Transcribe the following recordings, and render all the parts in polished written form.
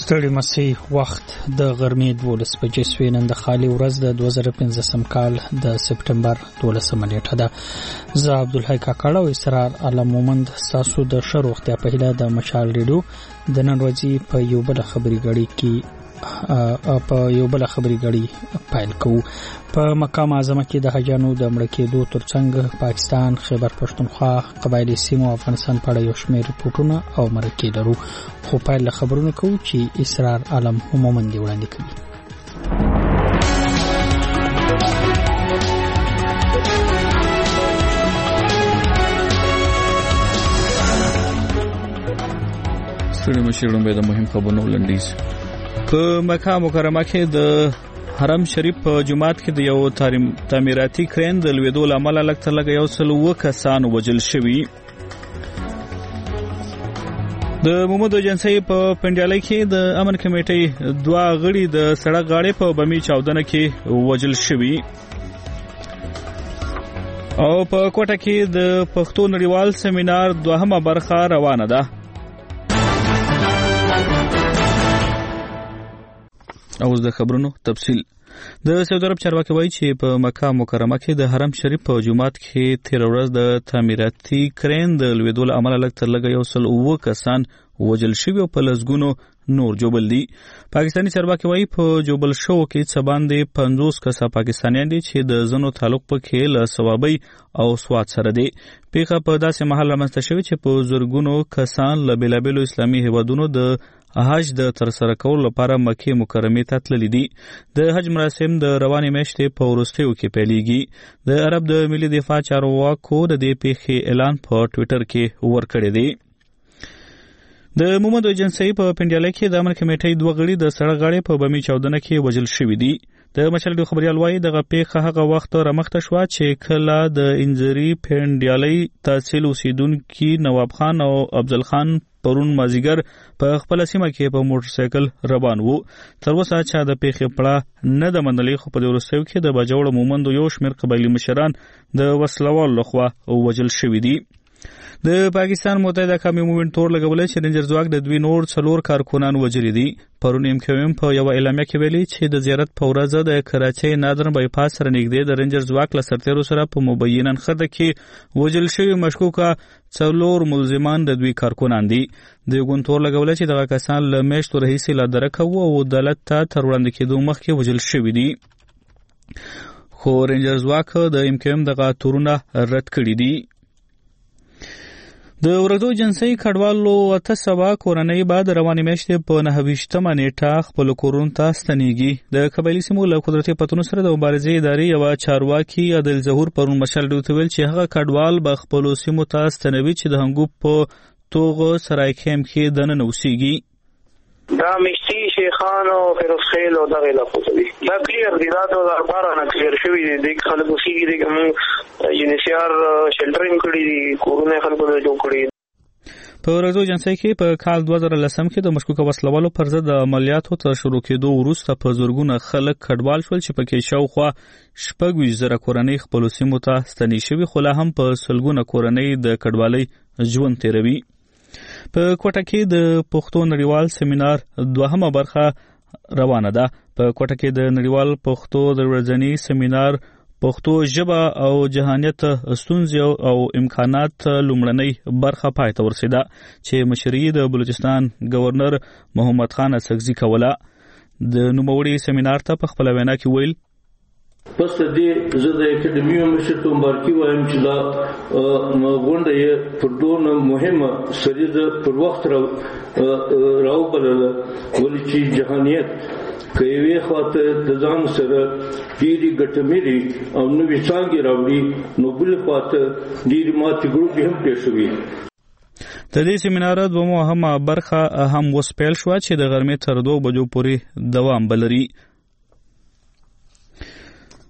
ستړي مسي وخت د غرمې 12 بجې شوې. نن د خالي ورځ د 2015 کال د سپټمبر 12 نیټه ده. زه عبدالحی کاکړ او اسرار علم مومند تاسو د ښه روغتیا په هیله د مشال ریډیو د نن ورځې په یو بل خبري غړي کې پیل کوو. په مکه معظمه کې د حجانو د مړه کېدو ترڅنګ پاکستان، خیبر پښتونخوا، قبایلی سیمو او افغانستان په اړه یو شمېر رپورټونه او مرکې لرو، خو پیل له خبرونو کوو چې اسرار علم عموما دی وړاندې کوي. ستړي مشرون به د مهم خبرونو لنډیز. په مکه مکرمه کې د حرم شریف په جماعت کې د یو تعمیراتي کرین د لویدو لامل لکه 109 کسان وژل شوي. د محمد جنسي په پنډیالۍ کې د امن کمیټې 2 غړي د سړک غاړې په بمي چاودنه کې وژل شوي. او په کوټه کې د پښتو نړیوال سیمینار 2مه برخه روانه ده. اوس د خبرونو تفصیل. د سعودي عرب چارواکي وایي چې په مکه مکرمه کې د حرم شریف په جومات کې تیر ورځ د تعمیراتي کرین د لویدو له امله لږ تر لږه 109 کسان وژل شوي او په لسګونو نور جوبل دي. پاکستاني چارواکي وایي په جوبل شو کې څه باندې 50 کسه پاکستانیان دي چې د زنو تعلق پکې له ثوابي او سواد سره دي. پیښه په داسې محل رامنځته شوې چې په زرګونو کسان له بیلابیلو اسلامي هیوادونو د حج د ترسره کولو لپاره مکه مکرمه ته تللي دي. د حج مراسم د روانې میاشتې په وروستیو کې پیلېږي. د عرب د ملي دفاع چارواکو د دې پیښې اعلان په ټوئیټر کې ورکړی دی. د محمد جنسي په پنډیالۍ کې د امن کمیټې 2 غړي د سړک غاړې په بمي چاودنه کې وژل شوي دي. د مشال ډیو خبريال وایي دغه پیښه هغه وخت رامخته شوه چې کله د انځري پنډیالۍ تحصیل اوسیدونکي نواب خان او افضل خان پرون مازیګر په خپل سیمه کې په موټر سایکل روان وو. تر اوسه چا د پیښې پړه نه د منلې، خو په دې وروستیو کې د باجوړ مومندو یو شمېر قبایلي مشران د وسلوال لخوا وژل شوي دي. د پاکستان متحده قومي مومنټ تور لګولې چې رینجر ځواک د دوی نور 4 کارکونان وژلي دي. پرون MQM په یو اعلامیه کې ویلي چې د زیارت په ورځ د کراچۍ نادرن بایپاس سره نږدې د رینجر ځواک له سرتیرو سره په مبینن خطه کې وژل شوي مشکوکه 4 ملزمان د دوی کارکونان دي. د ګوند تور لګولې چې دغه کسان له میاشتو راهیسې لا درکه وو او عدالت ته تر وړاندې کېدو مخکې وژل شوي دي. خو رینجر ځواک د MQM دغه تورونه رد کړي دي. د ورځو جنسي کډوالو 800 کورنۍ بعد روانې میاشتې په 29مه نیټه خپل کورونو ته ستنېږي. د قبایلي سیمو له قدرتي پتونو سره د مبارزې ادارې یو چارواکي عادل ظهور پرون مشال ډیو ته ویل چې هغه کډوال به خپل سیمو ته ستنوي چې د هنګو په توغه سرای خیم کې دننه اوسېږي. دا مشتی شیخان او فیروز خیل او دغه علاقو ته دي. دا کلیر دی، دا 2012 نه کلیر شوی دی. د خلکو سیږي د یونیسیار شلټرینګ کړي دي، کورونه خلکو ته جوړ کړي. په ورځو جنسي کې په کال 2010 کې د مشکوکه وسلوالو پر ضد د عملیاتو تر شروع کېدو وروسته په زورګونه خلک کډوال شول چې پکې شاوخوا 20,000 کورنۍ خپل سیمو ته ستنې شوي، خو لا هم په سلګونه کورنۍ د کډوالۍ ژوند تیروي. په کوټه کې د پښتو نړیوال سیمینار 2مه برخه روانه ده. په کوټه کې د نړیوال پښتو د ورځني سیمینار پښتو ژبه او جهانیت ستونزې او امکانات لومړنۍ برخه پای ته ورسېده چې مشري د بلوچستان گورنر محمد خان اسکزي کوله. د نوموړي سیمینار ته په خپل وینا کې ویل پس دې زه د اکیډمیو مشر ته مبارکي وایم چې دا غونډه یې پر دونه مهمه سریزه پر وخت راوبلله، ولې چې جهانیت که یوې خواته د ځان سره ډېرې ګټه ملي او نوې څانګې راوړي، نو بلې خواته ډېرې ماتې ګروپې هم پرېښه وي. د دې سیمینار 2مه برخه هم اوس پیل شوه چې د غرمې تر 2 بجو پورې دوام بلري.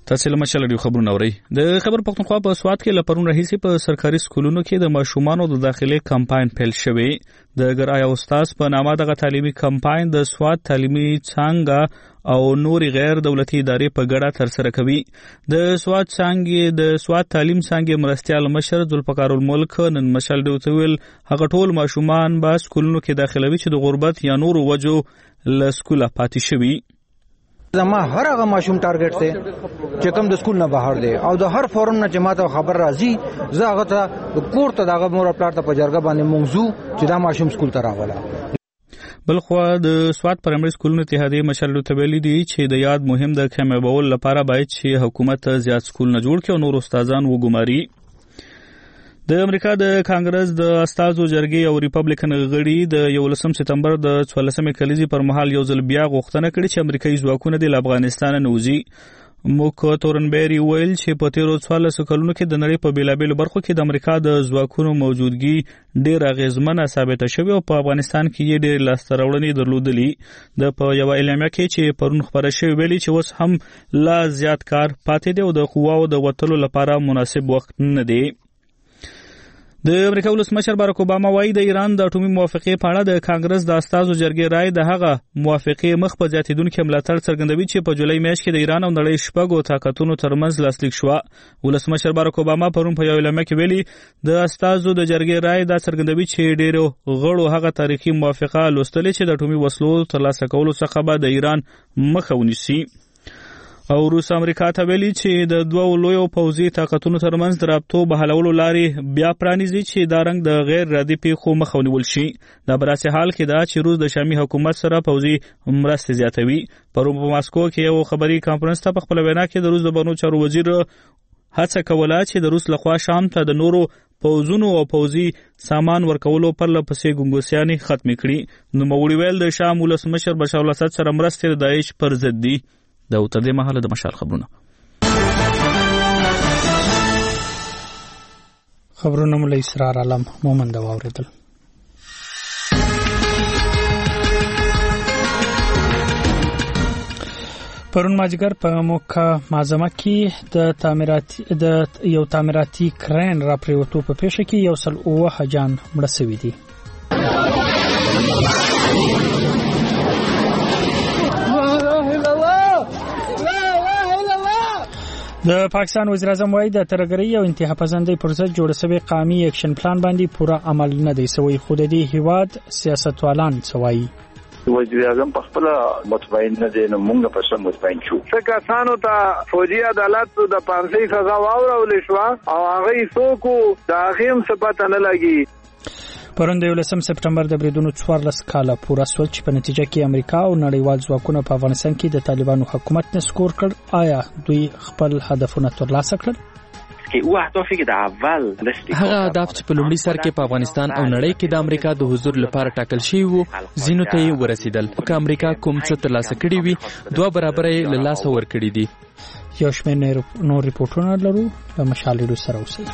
تاسو له مشال ډیو خبرونه اورئ. د خبر پښتونخوا په سواد کې لپاره راهیسي په سرکاري سکولونو کې د ماشومانو د داخلي کمپاین پیل شوی. د ګرای استاد په نامه دغه تعلیمي کمپاین د سواد تعلیمي څانګه او نوري غیر دولتي ادارې په ګډه ترسره کوي. د سواد تعلیم څانګې مرستیال مشر ذوالفقار الملک نن مشال ډیو ته ویل هغه ټول ماشومان به سکولونو کې داخلوي چې د غربت یا نورو وجو له سکوله پاتې شوي. زما هر هغه ماشوم ټارګټ دی چې کوم د سکول نه بهر دی او د هر فورم نه چې ماته خبر راځي زه هغه ته د کور ته دغه مور پلار ته په جرګه باندې موضوع چې دا ماشوم سکول ته راغله. بلخوا د سواد پرایمري سکولونو اتحادیې مشر ته ویلي دي چې د یاد مهم د کمیابولو لپاره باید چې حکومت زیات سکولونه جوړ کړي او نور استادان وګماري. د امریکا د کانګرس د استازو جرګې او ریپبلیکن غړي د 11 سپتمبر د 14 کلیزې پر مهال یو ځل بیا غوښتنه کړې چې امریکایي ځواکونه د افغانستان نه وځي. موک تورنبری ویل چې په تیرو 14 کلونو کې د نړۍ په بیلابېلو برخو کې د امریکا د ځواکونو موجودګي ډېر اغیزمنه ثابته شوې او په افغانستان کې یې ډېر لاسته راوړنې درلودلې. د په یو اعلامیه کې چې پرون خبره شوې ویلي چې اوس هم لا زیات کار پاتې دی او د قواو د وټلو لپاره مناسب وخت نه دی. د امریکا ولسمشر باراک اوباما وایي د ایران د اټومي موافقې په اړه د کانګرس د استازو جرګې رائے د هغه موافقې مخ په زیاتیدونکو ملاتړ څرګندوي چې په جولای میاشت کې د ایران او نړۍ شپږو طاقتونو ترمنځ لاسلیک شو. ولسمشر باراک اوباما پرون په یو اعلامیه کې ویلي د استازو د جرګې رائے دا څرګندوي چې ډېرو غړو هغه تاریخي موافقه لوستلې چې د اټومي وسلو ترلاسه کولو څخه به د ایران مخه ونیسي. او روس امریکا ته ویلي چې د دوه لویو پوځي طاقتونو ترمنځ د رابطو بحالولو لارې بیا پرانیزي چې دا رنګ د غیر ردی پیښو مخه ونیول شي. دا براسي حال کې دا چې روس د شامي حکومت سره پوځي مرستې زیاتوي. پرون په ماسکو کې یو خبري کانفرنس ته په خپل وینا کې د روس د بهرنیو چارو وزیر هڅه کوله چې د روس لخوا شام ته د نورو پوځونو او پوځي سامان ورکولو پر لپسې ګنګوسیانې ختم کړي. نو موري ویل د شام ولسمشر بشار الاسد سره مرستې د داعش پر ضد دي. د تر دې مهاله د مشال خبرونه مو له اسرار علم مومند واوریدل. پرون ماجګر په موکا معظمه کې د یو تعمیراتي کرین را پریوتو په پیښه کې یو سل اوه حجان مړه شوي دي. د پاکستان وزیر اعظم وايي د ترګرۍ او انتها پسندۍ پر ضد جوړ شوی قومي اکشن پلان باندې پوره عمل نه دی شوی. خو د دې هیواد سیاستوالان سوایي وزیر اعظم په خپل مطمئن نه دي، نو موږ په څه مطمئن شو؟ څه کسانو ته فوجي عدالت د پانسۍ سزا واورول شو او هغه څوک د هغه څه پته نه لګي. پرون د 11 سپتمبر د بریدونو 14 کاله پوره سول چې په نتیجه کې امریکا او نړیوال ځواکونه په افغانستان کې د طالبانو حکومت نسکور کړ. آیا دوی خپل هدفونه ترلاسه کړل؟ هغه اهداف چې په لومړي سر کې په افغانستان او نړۍ کې د امریکا د حضور لپاره ټاکل شوي وو ځینو ته یې ورسېدل. که امریکا کوم څه ترلاسه کړي وي دوه برابره یې له لاسه ورکړي دي. یو شمېر نور ریپورټونه لرو، د مشال ډیو سره اوسئ.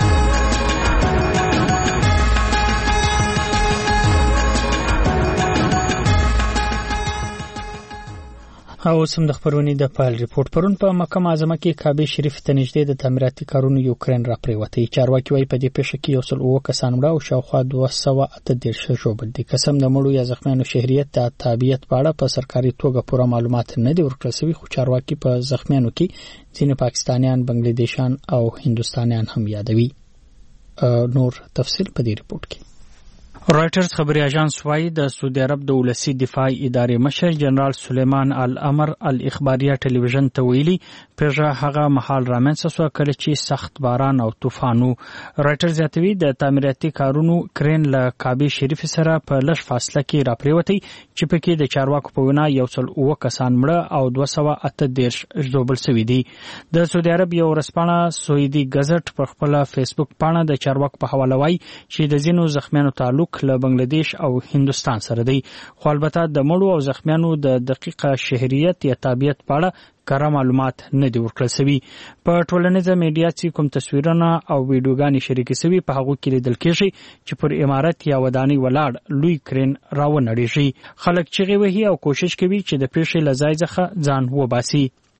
او سم د خبرونې د پایل ریپورت. پرون په مکه معظمه کې کعبه شریف ته نږدې د تعمیراتي کارونو یوکرین را پریوتی. چارواکي وايي په دې پیښه کې یو سل اوه کسان مړه او شاوخوا 238 ژوبل دي. قسم د مړو یا زخمیانو شهریت د تابعیت په اړه په سرکاري توګه پوره معلومات نه دي ورکړل شوي. خو چارواکي په زخمیانو کې ځینې پاکستانیان، بنگلادیشان او هندوستانیان هم یادوي. نور تفصیل په دې ریپورت کې. رایټرز خبري اژانس وايي د سعودي عرب د ولسی دفاع ادارې مشر جنرال سلیمان الامر الاخباریه ټلویزیون ته ویلي پیښه هغه مهال رامنځته شوه کله چې سخت باران او طوفان و. رایټرز یادوي د تعمیراتي کارونو کرین له کعبه شریف سره په لږ فاصله کې راپریوتی چې پکې د چارواکو په وینا یو سل اوه کسان مړه او 238 ژوبل شوي دي. د سعودي عرب یو ورځپاڼه سعودي ګزټ په خپل فیسبوک پاڼه د چارواکو په حواله وايي چې د ځینو زخمیانو تعلق له بنگلاديش او هندوستان سره دی. خو البته د مړو او زخمیانو د دقیقه شهریت یا تابعیت په اړه کره معلومات نه دی ورکړل شوي. په ټولنیزه میډیا چې کوم تصویرونه او ویډیوګانې شریکې شوي په هغو کې لیدل کېږي چې پر عمارت یا ودانۍ ولاړ لوی کرین راونړېږي. خلک چیغې وهي او کوشش کوي چې د پیښې له ځای څخه ځان وباسي.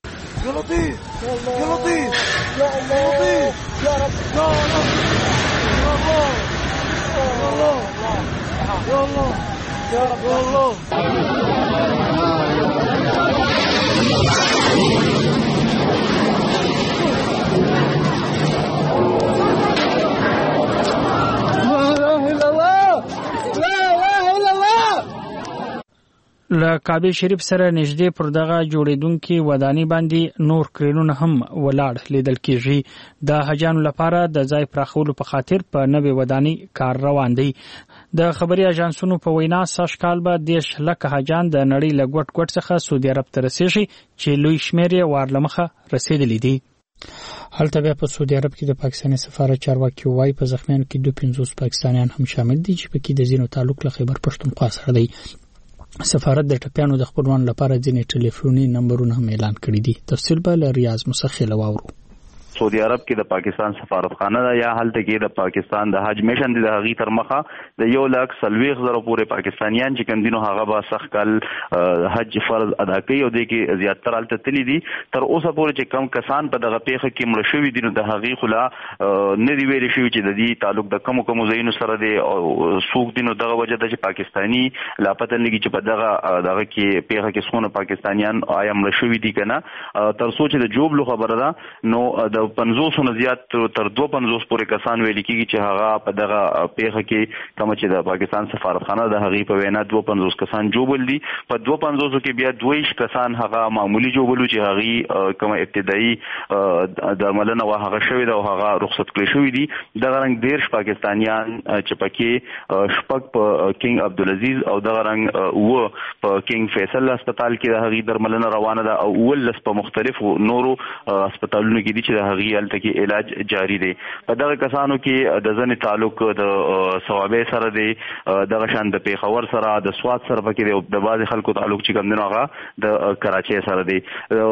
له کعبه شریف سره نږدې پر دغه جوړیدونکي ودانۍ باندې نور کرینونه هم ولاړ لیدل کېږي د حجانو لپاره د ځای پراخولو په خاطر په نوې ودانۍ کار روان دی د خبري اژانسونو په وینا سږ کال به 10 لکه حجان د نړۍ له ګوټ ګوټ څخه سعودي عرب ته رسیږي چې لوی شمېر یې وارلمخه رسیدلی دی هلته بیا په سعودي عرب کې د پاکستاني سفارت چارواکي وایي په زخمیانو کې 250 پاکستانیان هم شامل دي چې پکې د ځینو تعلق له خیبر پښتونخوا سره دی سفارت د ټپیانو د خپلوان لپاره ځینې ټلیفوني نمبرونه هم اعلان کړي دي تفصیل به له ریاض مسخیل واورو سعودي عرب کې د پاکستان سفارتخانه ده یا هلته کې د پاکستان د حج میشن د هغې تر مخه د 1,40,000 پورې پاکستانیان چې کوم دي نو هغه به سخت کال حج فرض ادا کوي او د کې زیاتره هلته تللي دي تر اوسه پورې چې کم کسان په دغه پیښه کې مړه شوي دي نو د هغې خو لا نه دي ویلې شوي چې د دې تعلق د کومو ځایونو سره دی او څوک دي نو دغه وجه ده چې پاکستاني لا پته نه لګي چې په دغه کې پیښه کې څونه پاکستانیان آیا مړه شوي دي که نه تر څو چې د جوبلو خبره ده نو د 50 نه زیات تر 250 پورې کسان ویل کېږي چې هغه په دغه پیښه کې کوم چې د پاکستان سفارتخانه د هغې په وینا 250 کسان جوبل دي په 250 کې بیا 22 کسان هغه معمولی جوبلو چې هغې کوم ابتدایي درملنه وه هغه شوې ده او هغه رخصت کړی شوي دي دغه رنګ 13 پاکستانیان چې پکې شپږ په کینګ عبدالعزیز او دغه رنګ و په کینګ فیصل هسپتال کې د هغې درملنه روانه ده او 19 په مختلفو نورو هسپتالونو کې دي چې د هغې هلته کې علاج جاری دی په دغه کسانو کې د ځنې تعلق د صوابۍ سره دی دغه شان د پیښور سره د سوات سره پکې دی او د بعضې خلکو تعلق چې کوم دی نو هغه د کراچۍ سره دی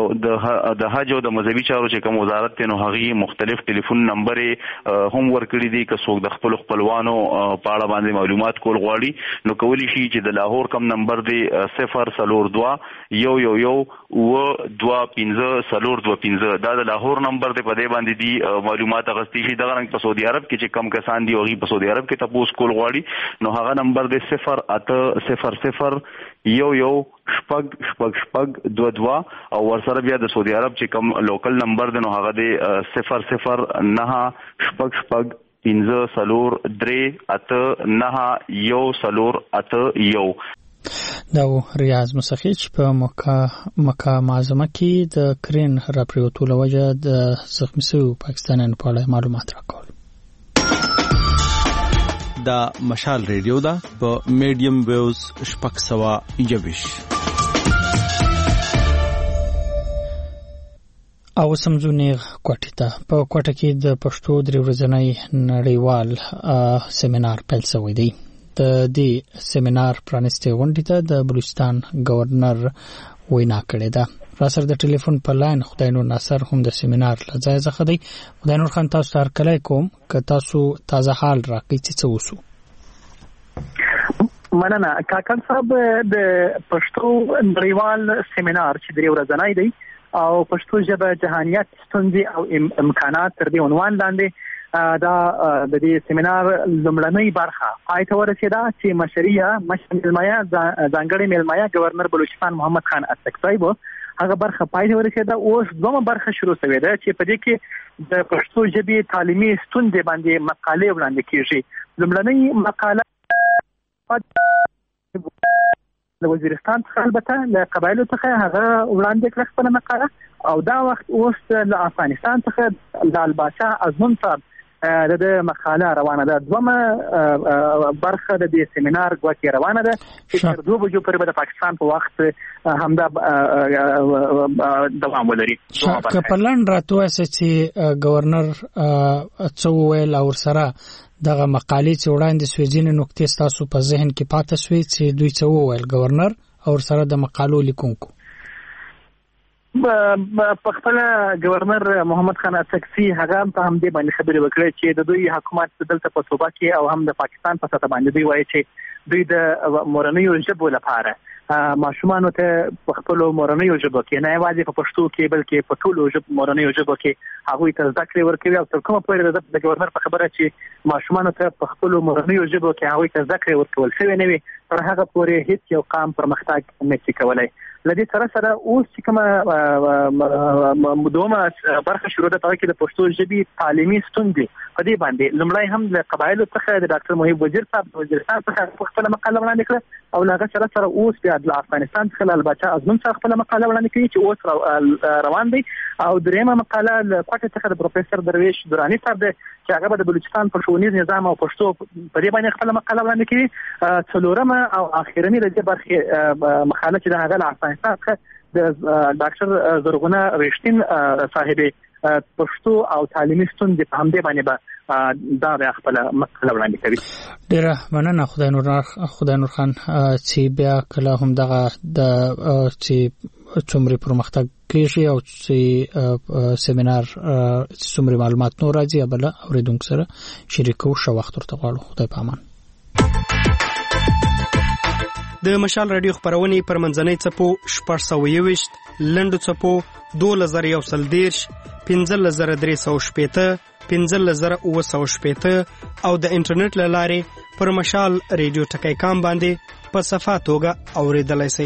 د حج او د مذهبي چارو چې کوم وزارت دی نو هغې مختلف ټلیفون نمبرې هم ورکړي دي که څوک د خپلو خپلوانو په اړه باندې معلومات کول غواړي نو کولی شي چې د لاهور کم نمبر دی 042-111-225-425 دا د لاهور نمبر دی په دې باندې دي معلومات اخیستي شي دغه رنګ په سعودي عرب کې چې کم کسان دي هغوی په سعودي عرب کې تپوس کول غواړي نو هغه نمبر دی 0800122 او ورسره بیا د سعودي عرب چې کم لوکل نمبر دی نو هغه دی 009-5-5-0-3-8-9-1-0-8-1 دا ریاض مسخی چې په مکه معظمه کې د کرین راپریوتو له وجه د زخمی شویو پاکستانیانو په اړه معلومات راکول دا مشال ریډیو ده په میډیم ویوز 621 او سمزونی کوټه ته په کوټه کې د پښتو درې ورځنی نړیوال سیمینار پیل شوی دی د دې سیمینار پرانیستې غونډې ته د بلوچستان گورنر وینا کړې ده را سره د ټلیفون په لاین خدای نور ناصر هم د سیمینار لځای څخه دی خدای نور خان تاسو ته هرکلی کوم که تاسو تازه حال راکړئ چې څه وسو مننه کاکړ صاحب د پښتو نړیوال سیمینار چې درې ورځنی دی او پښتو ژبه جهانیت ستونزې او امکانات تر دې عنوان لاندې دا د دې سیمینار لومړنۍ برخه پای ته ورسېده چې مشري ځانګړی میلمایه گورنر بلوچستان محمد خان اڅک صاحب هغه برخه پای ته ورسېده اوس دومره برخه شروع شوې ده چې په دې کې د پښتو ژبې تعلیمي ستونزې باندې مقالې وړاندې کېږي لومړنۍ مقاله د وزیرستان څخه البته له قبایلو څخه هغه وړاندې کړه خپله مقاله او دا وخت اوس له افغانستان څخه د الباشا ازمون صاحب د مقاله روانه ده دومره برخه د دې سیمینار ګواکې روانه ده چې تر 2 بجو پورې به د پاکستان په وخت همدا دوام ولري که په لنډ راته ووایاست چې ګورنر څه وویل او ورسره دغه مقالې چې وړاندې سوې ځینې نکتې ستاسو په ذهن کې پاته سوې چې دوی څه وویل ګورنر او ورسره د مقالو لیکونکو په خپل گورنر محمد خان اڅکزي هغه په همدې باندې خبرې وکړې چې د دوی حکومت دلته په صوبه کې او هم د پاکستان په سطح باندې دوی وایي چې دوی د مورنیو ژبو لپاره ماشومان ته په خپل مورنۍ ژبه کې نه یوازې په پښتو کې بلکې په ټولو ژبو مورنۍ ژبه کې هغه ته زده کړې ورکوي او تر کومه پورې د گورنر په خبره چې ماشومان ته په خپل مورنۍ ژبه کې هغه ته زده کړې ورکول شوی نه وي تر هغه پورې هیڅ یو قام پرمختګ نشي کولای. لدې سره اوس چې کومه مدومه برخه شروع ده په کې د پښتو ژبې تعلیمي ستونزې په دې باندې لومړی هم د قبایلو څخه د ډاکټر محب وزیر صاحب وزیرستان څخه خپل مقاله وړاندې کړه او هغه سره اوس بیا د افغانستان څخه البته ازمن څخه خپل مقاله وړاندې کړي چې اوس روان دي او دریمه مقاله له کوټه څخه د پروفیسور درویش درانی صاحب چې هغه د بلوچستان په ښوونیز نظام او پښتو په دې باندې خپل مقاله وړاندې کړي. څلورمه او اخیرنی د دې برخه مقاله چې هغه له افغانستان څخه د ډاکټر زرغونه رښتین صاحب پښتو او تعلیمي ستونزې په همدې باندې دا به خپل مقاله وړاندې کوي. ډیره مننه خدای نور خان چې بیا کله هم دغه د چې څومره پرمختګ کیږي او چې سیمینار څومره معلومات نور راځي بل اوریدونکو سره شریکو شو وخت ورته غواړو. خدای په امان. د مشال رادیو خبرونه پر منځنۍ چپو 621 لندو چپو 2110 15310 15310 او د انټرنیټ لارې پر مشال رادیو ټکی کام باندې په صفه توګه اوریدلای شئ.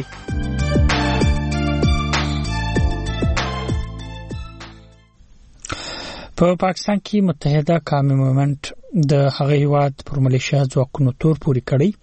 په پاکستان کې متحده قومي موومنت د هغه هیواد پر ملیشیا ځواکونو تور پوري کړی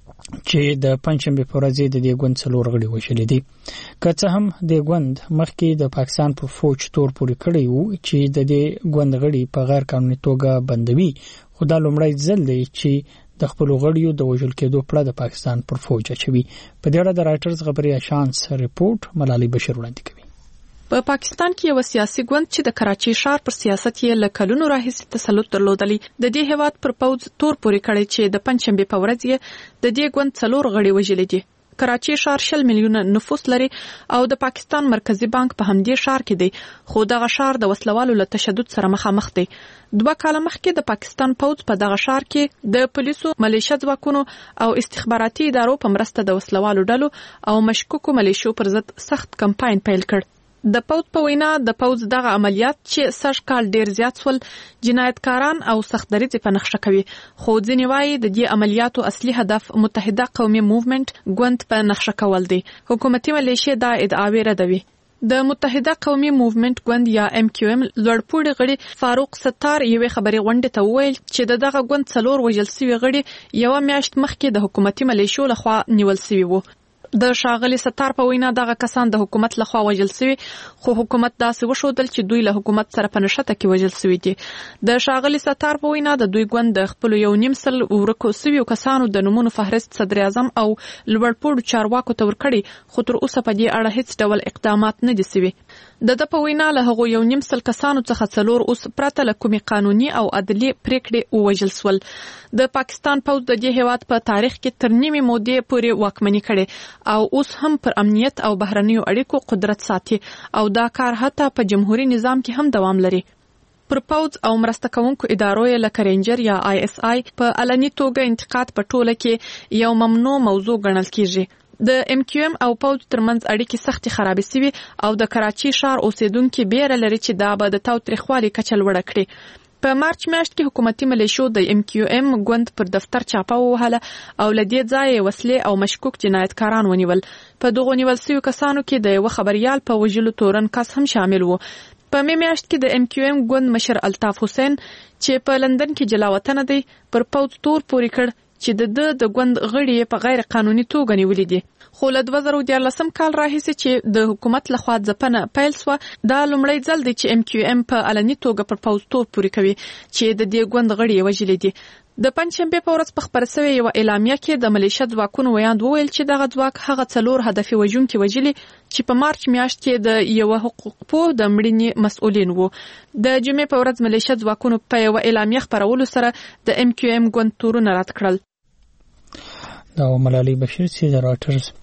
چې د پنځمبه په ورځ د دې ګوند څلور غړي وشلې دي. که څه هم د ګوند مخکې د پاکستان پر فوج تور پوري کړی وو چې د دې ګوند غړي په غیر قانوني توګه بندوي خو دا لومړی ځل دی چې د خپل غړیو د وژل کېدو په اړه د پاکستان پر فوج اچوي. په دې اړه د رائټرز خبري اژانس رپورټ ملالۍ بشیر وړاندې کوي. په پاکستان کې یو سیاسي ګوند چې د کراچي ښار پر سیاست یې له کلونو راهیسې تسلط درلودلی د دې هیواد پر پوز تور پوري کړی چې د پنځمبه په ورځ یې د دې ګوند څلور غړي وژل دي. کراچي ښار 100 میلیونه نفوس لري او د پاکستان مرکزی بانک په همدې ښار کې دی خو دغه ښار د وسلوالو له تشدد سره مخامخ دی. 2 کاله مخکې د پاکستان پوز په دغه ښار کې د پولیسو ملیشیا ځواکونو او استخباراتي ادارو په مرسته د وسلوالو ډلو او مشکوکو ملیشو پر ضد سخت کمپاین پیل کړ. د پوز په وینا د پوز دغه عملیات چې سږ کال ډیر زیات سول جنایتکاران او سختدریځ په نقشه کوي خو ځینې وایي د دې عملیاتو اصلي هدف متحده قومي موومنت ګوند په نقشه کول دي. حکومتي ملیشیا دا ادعاوې ردوي. د متحده قومي موومنت ګوند یا MQM لوړپوړي غړي فاروق ستار یوې خبري غونډې ته وویل چې دغه ګوند څلور وژل شوي غړي یو میاشت مخکې د حکومتي ملیشو لخوا نیول شوي وو. د شاغلي ستار په وینا دغه کسان د حکومت لخوا وژل شوي خو حکومت داسې وښودل چې دوی له حکومت سره په نښته کې وژل شوي دي. د شاغلي ستار په وینا د دوی ګوند د خپل 1.5 سل ورکو شویو کسانو د نومونو فهرست صدر اعظم او لوړپوړو چارواکو ته ورکړي خو تر اوسه په دې اړه هیڅ ډول اقدامات نه دي شوي. د په وینا له هغو 1.5 سل کسانو څخه څلور اوس پرته له کومې قانوني او عدلي پریکړې وژل شول. د پاکستان پوز د دې هیواد په تاریخ کې تر نیمه مودې پورې واکمني کړې او اوس هم پر امنیت او بهرنیو اړیکو قدرت ساتي او دا کار حتی په جمهوریت نظام کې هم دوام لري. پر پوز او مرسته کوونکو ادارو لکه رینجر یا ISI په علني توګه انتقاد په ټوله کې یو ممنوع موضوع ګڼل کیږي. د MQM او پوز ترمنځ اړیکې سختي خرابې شوي او د کراچي ښار اوسیدونکو بیره لري چې دا به د تاوتریخوالي کچه لوړه کړي. په مارچ میاشت کې حکومتي ملیشو د MQM ګوند پر دفتر چاپه وهله او لدې ځای وسلې او مشکوک جنایتکاران ونیول. په دغه نیول شویو کسانو کې د یو خبريال په وژلو تورن کس هم شامل وو. په میاشت کې د MQM ګوند مشر الطاف حسین چې په لندن کې جلاوطن دی پر پوز تور پوري کړ چې د ګوند غړي په غیر قانوني توګه نیولې دي. خو له 2014 کال راهیسې چې د حکومت لخوا ځپنه پیل شوه دا لومړی ځل دی چې MQM په علني توګه پر پوز تور پوري کوي چې د دې ګوند غړي وژلي دي. د پنځمبه په ورځ په خبر شوی یو اعلامیه کې د ملیشیا ځواکونو ویاند وویل چې دغه ځواک هغه څلور هدفي وژونکي وژلي چې په مارچ میاشت کې د یو حقوق په د مړینې مسؤلین وو. د جمعې په ورځ ملیشیا ځواکونو په یو اعلامیه خبرولو سره د MQM ګوند تورونه رد کړل. دا ملالۍ بشیر چې د رائټرز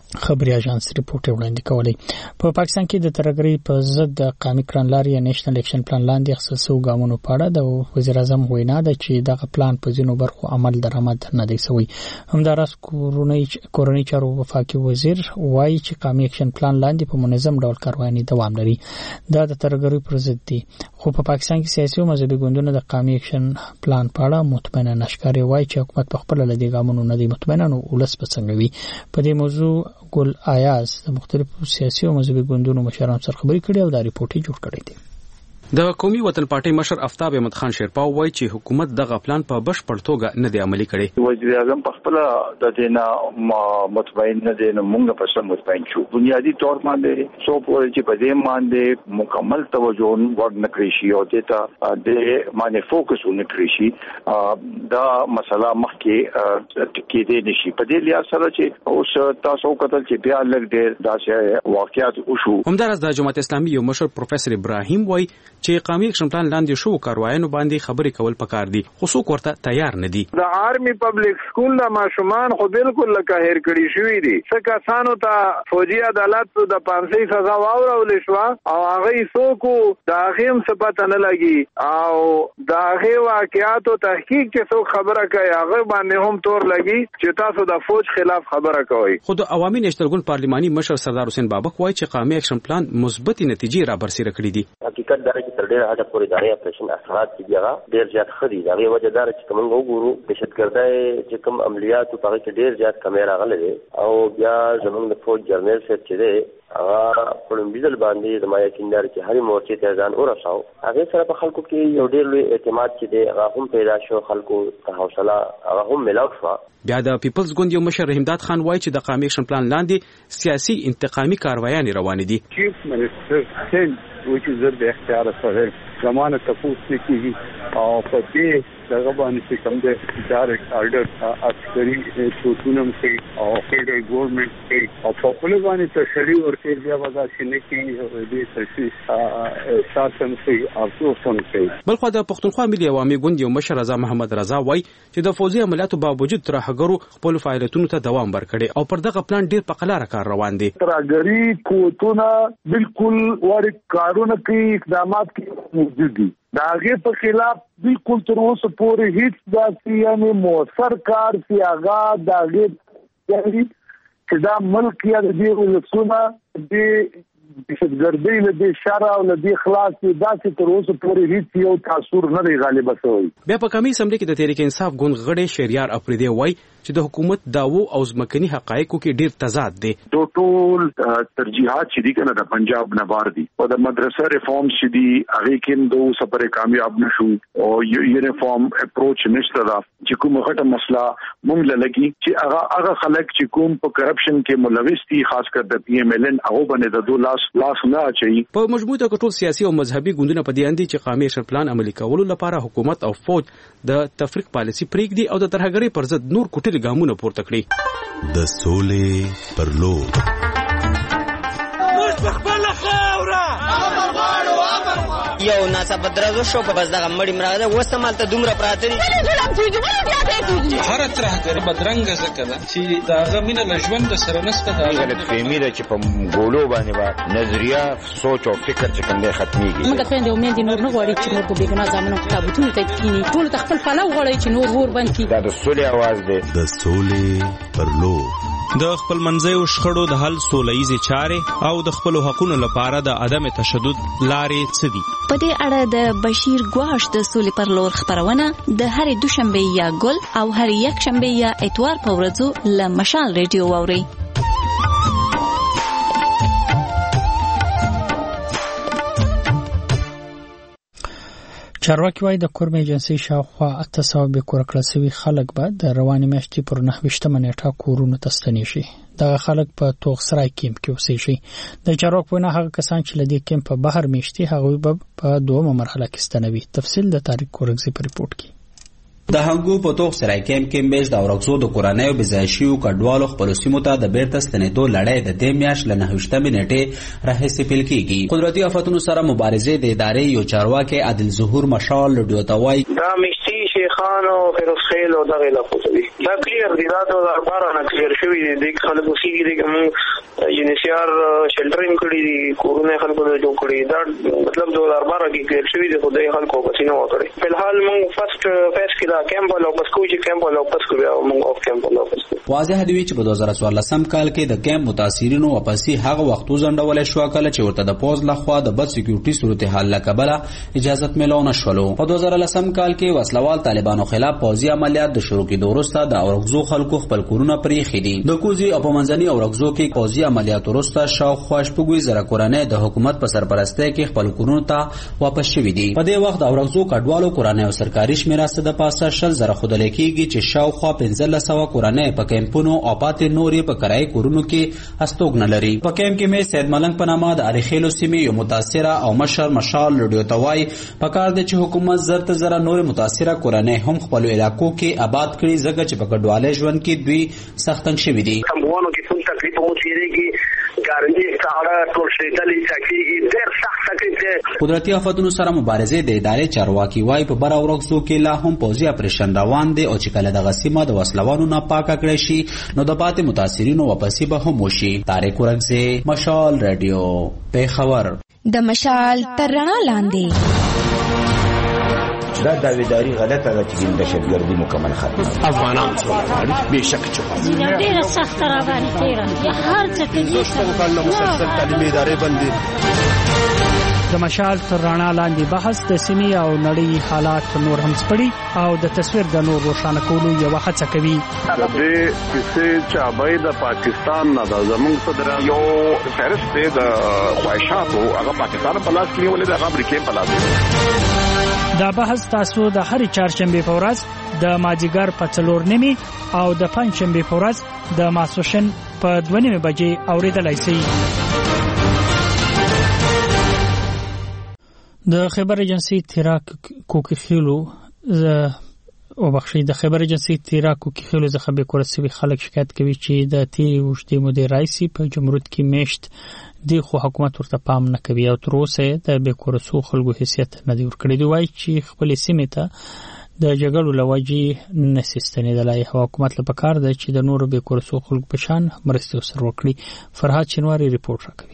خبري اژانس ریپورت وړاندې کولی. په پاکستان کې د ترهګرۍ په ضد د قومي کړنلارې یا نېشنل اکشن پلان لاندې اخیستل شویو ګامونو په اړه د وزیر اعظم وینا ده چې دغه پلان په ځینو برخو عمل درآمد نه دی شوی. همداراز کورنۍ چارو وفاقي وزیر وایي چې قومي اکشن پلان لاندې په منظم ډول کاروایي دوام لري. دا د ترهګرۍ پر ضد دی. خو په پاکستان کې سیاسي او مذهبي ګوندونه د قومي اکشن پلان په اړه مطمئنه نشکاري وایي چې حکومت په خپل لدی ګامونو نه دی مطمئنه، نو ولس به څنګه وي. په دې موضوع ګل آیاز د مختلفو سیاسي او مذهبي ګوندونو مشرانو سره خبرې کړې او دا ریپورت یې جوړ کړی دی. د قومي وطن پارټي مشر آفتاب احمد خان شیرپاو وایي چې حکومت دغه پلان په بشپړ توګه نه دی عملي کړی. وزیر اعظم په خپل د دینا مطمئن نه دی، موږ په سم مطمئن شو. بنیادی طور باندې څو پورې چې په دې باندې مکمل توجه ورنکړي شي او دته د باندې فوکس ونکړي شي، دا مسله مخکې کېدې نشي. په دې لحاظ سره چې اوس تاسو کتل چې بیا لږ ډېر داسې واقعیات وشو. همدارس د جماعت اسلامي یو مشر پروفیسور ابراهیم وایي چې قومي اکشن پلان لاندې شو کاروایانو باندې خبرې کول پکار دي، خو څوک ورته تیار نه دي. د آرمي پبلک سکول د ماشومان خو بالکل لکه هیر کړي شوی دي. څه کسانو ته فوجي عدالت د 500 سزا واورول شو او هغه څوک د هغه څه پته نه لګي او د هغه واقعاتو تحقیق کې څوک خبره کوي هغه باندې هم تور لګي چې تاسو د فوج خلاف خبره کوي. خو د عوامي نېشنل ګوند پارلماني مشر سردار حسین بابک وایي چې قومي اکشن پلان مثبت نتیجې را برسېره کړې دي. حقیقت دا چې تر ډېره حده پورې د هغې اپریشن اثرات چې دي هغه ډېر زیات ښه دي. د هغې وجه دا ده چې که موږ وګورو دهشتګردۍ چې کوم عملیاتو په هغې کې ډېر زیات کمی راغلی دی او بیا زموږ د فوج جرنیل صاحب چې دی هغه په لومړي ځل باندې زما یقین دی چې هرې مورچې ته ځان ورساو. هغې سره په خلکو کې یو ډېر لوی اعتماد چې دی هغه هم پیدا شو، خلکو ته حوصله هغه هم میلاو شوه. بیا د پیپلز ګوند یو مشر رحیمداد خان وایي چې د قومي اکشن پلان لاندې سیاسي انتقامي کاروایانې روانې دي. چیف منسټر سند چې زه د اختیار سره زمانه تفوس نه کیږي او په دې دغه باندې چې کوم د ډایرکټ آرډر عسکري ټوټونم کې او فیډرل ګورنمنت کې او په خپل باندې تشریح ورته بیا ودا چې نه کیږي دې تشریح ساتم کې افسوسون کوي. بلخو د پښتونخوا ملي عوامي ګوند یو مشر رضا محمد رضا وایي چې د فوجي عملیاتو باوجود ترهګرو خپل فعالیتونو ته دوام ورکړي او پر دغه پلان ډیر په قلاره کار روان دي. ترهګري کوټونه بالکل ور کارونه کوي، اقدامات کوي موجود دي. د هغې په خلاف بالکل تر اوسه پورې هیڅ داسې یعنې مؤثر کار چې هغه د هغې چې دا ملک یا د دې ولسونه د دهشتګردۍ له دې شر او له دې خلاص داسې تر اوسه پورې هیڅ یو تاثیر نه دی غالبه شوی. بیا په قومي اسمبلۍ کې د تحریک انصاف ګوند غړی شهریار افریدی وایي چې د حکومت داوو او ځمکني حقایقو کې ډیر تضاد دی. ټول ترجیحات چې دي کنه د پنجاب نه بار دي او د مدرسه ریفارم چې دي هغه کې دوه سپره کامیاب نشو او یونیفارم اپروچ نشته دا چې کومه غټه مسله مونږ لګي چې هغه خلک چې کوم په کرپشن کې ملوث دي خاص کر د پی ایم ایل ان هغه باندې د دوه لاس نه اچي. په مجموع د ټول سیاسي او مذهبي ګوندونو په دې اندي چې قومي اکشن پلان عملي کولو لپاره حکومت او فوج د تفریق پالیسي پریږدي او د ترهګرۍ پر ضد نور کوټلي ګامونه پورته کړي. د سولې پر لور یو ناڅاپه درزو شو په بس دغه مړی مراغه وسته مالته دومره پراته دي هر ترهګر بدرنګ زکه ده چې دا غمینه له ژوند سره نسته دا غلط فهمي ده چې په ګولو باندې با نظریه سوچ او فکر چې کومه ختميږي. موږ ته د امید نور نه غواړي چې موږ به ګناه ځامنو کتابونه ته کینی ټول خپل پلو غواړي چې نور ور باندې دا د سولې आवाज ده. د سولې پر لور د خپل منځیو شخړو د حل سولهییزې چارې او د خپلو حقونو لپاره د عدم تشدد لارې څه دي؟ په دې اړه د بشیر ګواش د سولې پر لور خبرونه د هرې دوشنبه یا ګل او هرې یکشنبه یا اتوار په ورځو له مشال ریډیو واورئ. چارواکي وايي د کورم ایجنسي شاوخوا 800 به کور کړل شوي خلک به د رواني میاشتې پر 29 نیټه کورونو ته ستنې شي. دغه خلک په توغسرای کیمپ کې اوسې شي. د چارواکو نه هغه کسان چې لدې کیمپ په بهر میشتي هغوی به په دومره مرحله کې ستنوي. تفصیل د تاریخ کورګزي په ریپورت کې. د هنګو په توغسرای کیمپ کې میش د اورکسو د کورانیو بزایشیو کډوالو خپل سیمو ته د بیرته ستنېدو لړۍ د دې میاشت له 29 نیټې راهیسې پیل کیږي. قدرتي آفتونو سره مبارزې د ادارې یو چارواکي عادل ظهور مشال لډیو ته وایي دا میشتي شیخان او فیروز خیل او دغه لپاره دي دا کلیر دي دا 2012 نه کلیر شوی دي د خلکو سیګي دي کوم یونیسیار شیلټرینګ کړی دي کورونه خلکو ته جوړ کړی دا مطلب 2012 کې کلیر شوی دي خو د خلکو په سینه وکړي په الحال موږ فرست فیس کې دا کیمپ ولو پس کوی کیمپ ولو پس کوی موږ اف کیمپ ولو پس واضح دی چې په 2014 کال کې د کیمپ متاثرینو واپسی هغه وخت وزندول شو کله چې ورته د پوز لخوا د بد سکیورټي صورتحال لکبله اجازه ملونه شولو. په 2010 کال کې وسلوال طالبانو خلاف پوځي عملیات د شروع کېدو وروسته د اورغزو خلکو خپل کورونه پرېښي دي. د کوزي او په منځني اورغزو کې پوځي عملیات وروسته شاوخوا شپږ زره کورنۍ د حکومت په سرپرستۍ کې خپل کورونو ته واپس شوي دي. په دې وخت اورغزو کډوالو کورنۍ او سرکاري شمیراسته د پاسه 60,000 خودل کېږي چې شاوخوا 1500 کورنۍ په کیمپونو او پاتې نورې په کرایي کورونو کې استوګنه لري. په کیمپ کې مې سید ملنګ په نامه د اریخیلو سیمې یو متاثره او مشر مشال رډیو توای په کار د چې حکومت زرت زره نور متاثره کورنۍ هم خپل علاقو کې آباد کړي ځکه چې په کډوالۍ ژوند کې دوی سختن شوي دي. کمبوانو کې څومره تکلیف مو تیریږي ګارنټي سره ټول شیدلې چکیږي ډېر سخت تکلیف دی. قدرتي آفتونو سره مبارزې د ادارې چارواکي وای په بر اورغزو کې لا هم پوځي اپریشن روان دي او چې کله دغه سیمه د وسلوانو نه پاکه کړی شي نو د پاتې متاثرینو واپسی به هم وشي. طارق ورنګزی، مشال رادیو، پیښور. د مشال تر رڼا لاندې دا داویداری غلطه ده چې دهشتګردي مکمل ختمه افغانان څه به شک چې ډیره سخت راغلی تیره یا هر څه کې مسلسل تعلیمي ادارې بندي. د مشال تر رڼا لاندې بحث د سیمې او نړۍ حالات نور هم سپړي او د تصویر د نور روښانه کولو یو هڅه کوي. د دې کیسې چابای د پاکستان نه د زمونږ صدر یو فهرست دی د خواهشاتو هغه پاکستان په لاس کې ولې د امریکا په لاس. دا بحث تاسو د هرې چهارشنبه په ورځ د مازیګر په 4:30 او د پنځشنبه په ورځ د ماسوشن په 2:30 بجې اوریدلای شئ. د خبر ایجنسی تیرا کوکیخیلو د خبر ایجنسی تیرا کوکیخیلو څخه به کورسوي خلک شکایت کوي چې د تیری وشتي مدیر رئیس په جمهوریت کې میشت دی خو حکومت ورته پام نه کوي او تر اوسه د به کورسو خلکو حیثیت نه دی ورکړی. دی وایي چې خپل سیمه ته د جګړو لوجې نسستنیدلای حکومت لپاره کار دی چې د نورو به کورسو خلکو په شان مرسته سره وکړي. فرهاد شینواری ریپورت راکوي.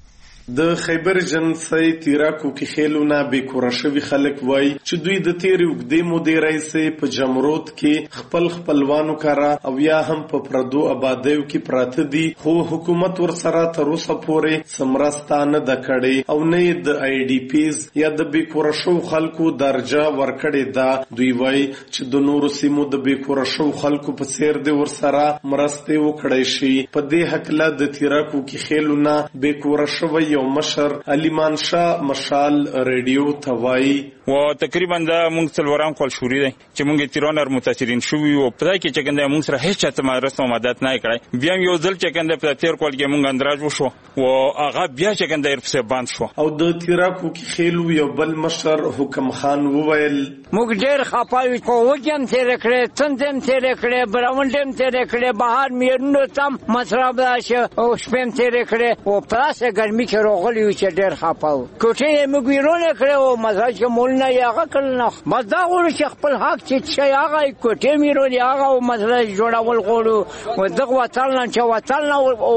د خیبر جنسي تیراکو کې خېلونه به کورشوي خلک وای چې دوی د تیری وګدې مدیرای سي په جمرود کې خپل خپلوانو کرا او یا هم په پردو آبادیو کې پراته دي خو حکومت ورسره تر اوسه پورې سمراستانه د کړي او نه د آی ډی پیز یا د به کورشو خلکو درجه ورکړي دا. دوی وای چې د نورو سیمو د به کورشو خلکو په سیر دي ورسره مرسته وکړي شي. په دې حق له د تیراکو کې خېلونه به کورشو یو مشر علیمان شاه مشال ریډیو توای و تقریبا دا موږ څلورم کول شوري دي چې موږ تیرونر متاثرین شو او په دای کې چې کنده موږ سره هیڅ چاته مرسته مدد نه کړای. بیا یو ځل چې کنده په تیر کول کې موږ اندراج وشو او هغه بیا چې کنده ورپسې باند شو. او د تیراکو کې خېلو یو بل مشر حکم خان وویل موږ ډېر خپاوي کو وګم تیر کړې څنګه تیر کړې براوندم تیر کړې بهر میرنو تم مصرف راشه او شپم تیر کړې او پراسه ګرمي کې روغلی چې ډېر خپاو کوټه موږ ویرونه کړې او مزاج مول نه یاغه کړنه مزدا غوړ چې خپل حق چې هغه کوټه میرونی هغه او مسله جوړول غوړو او دغه وطن چې وطن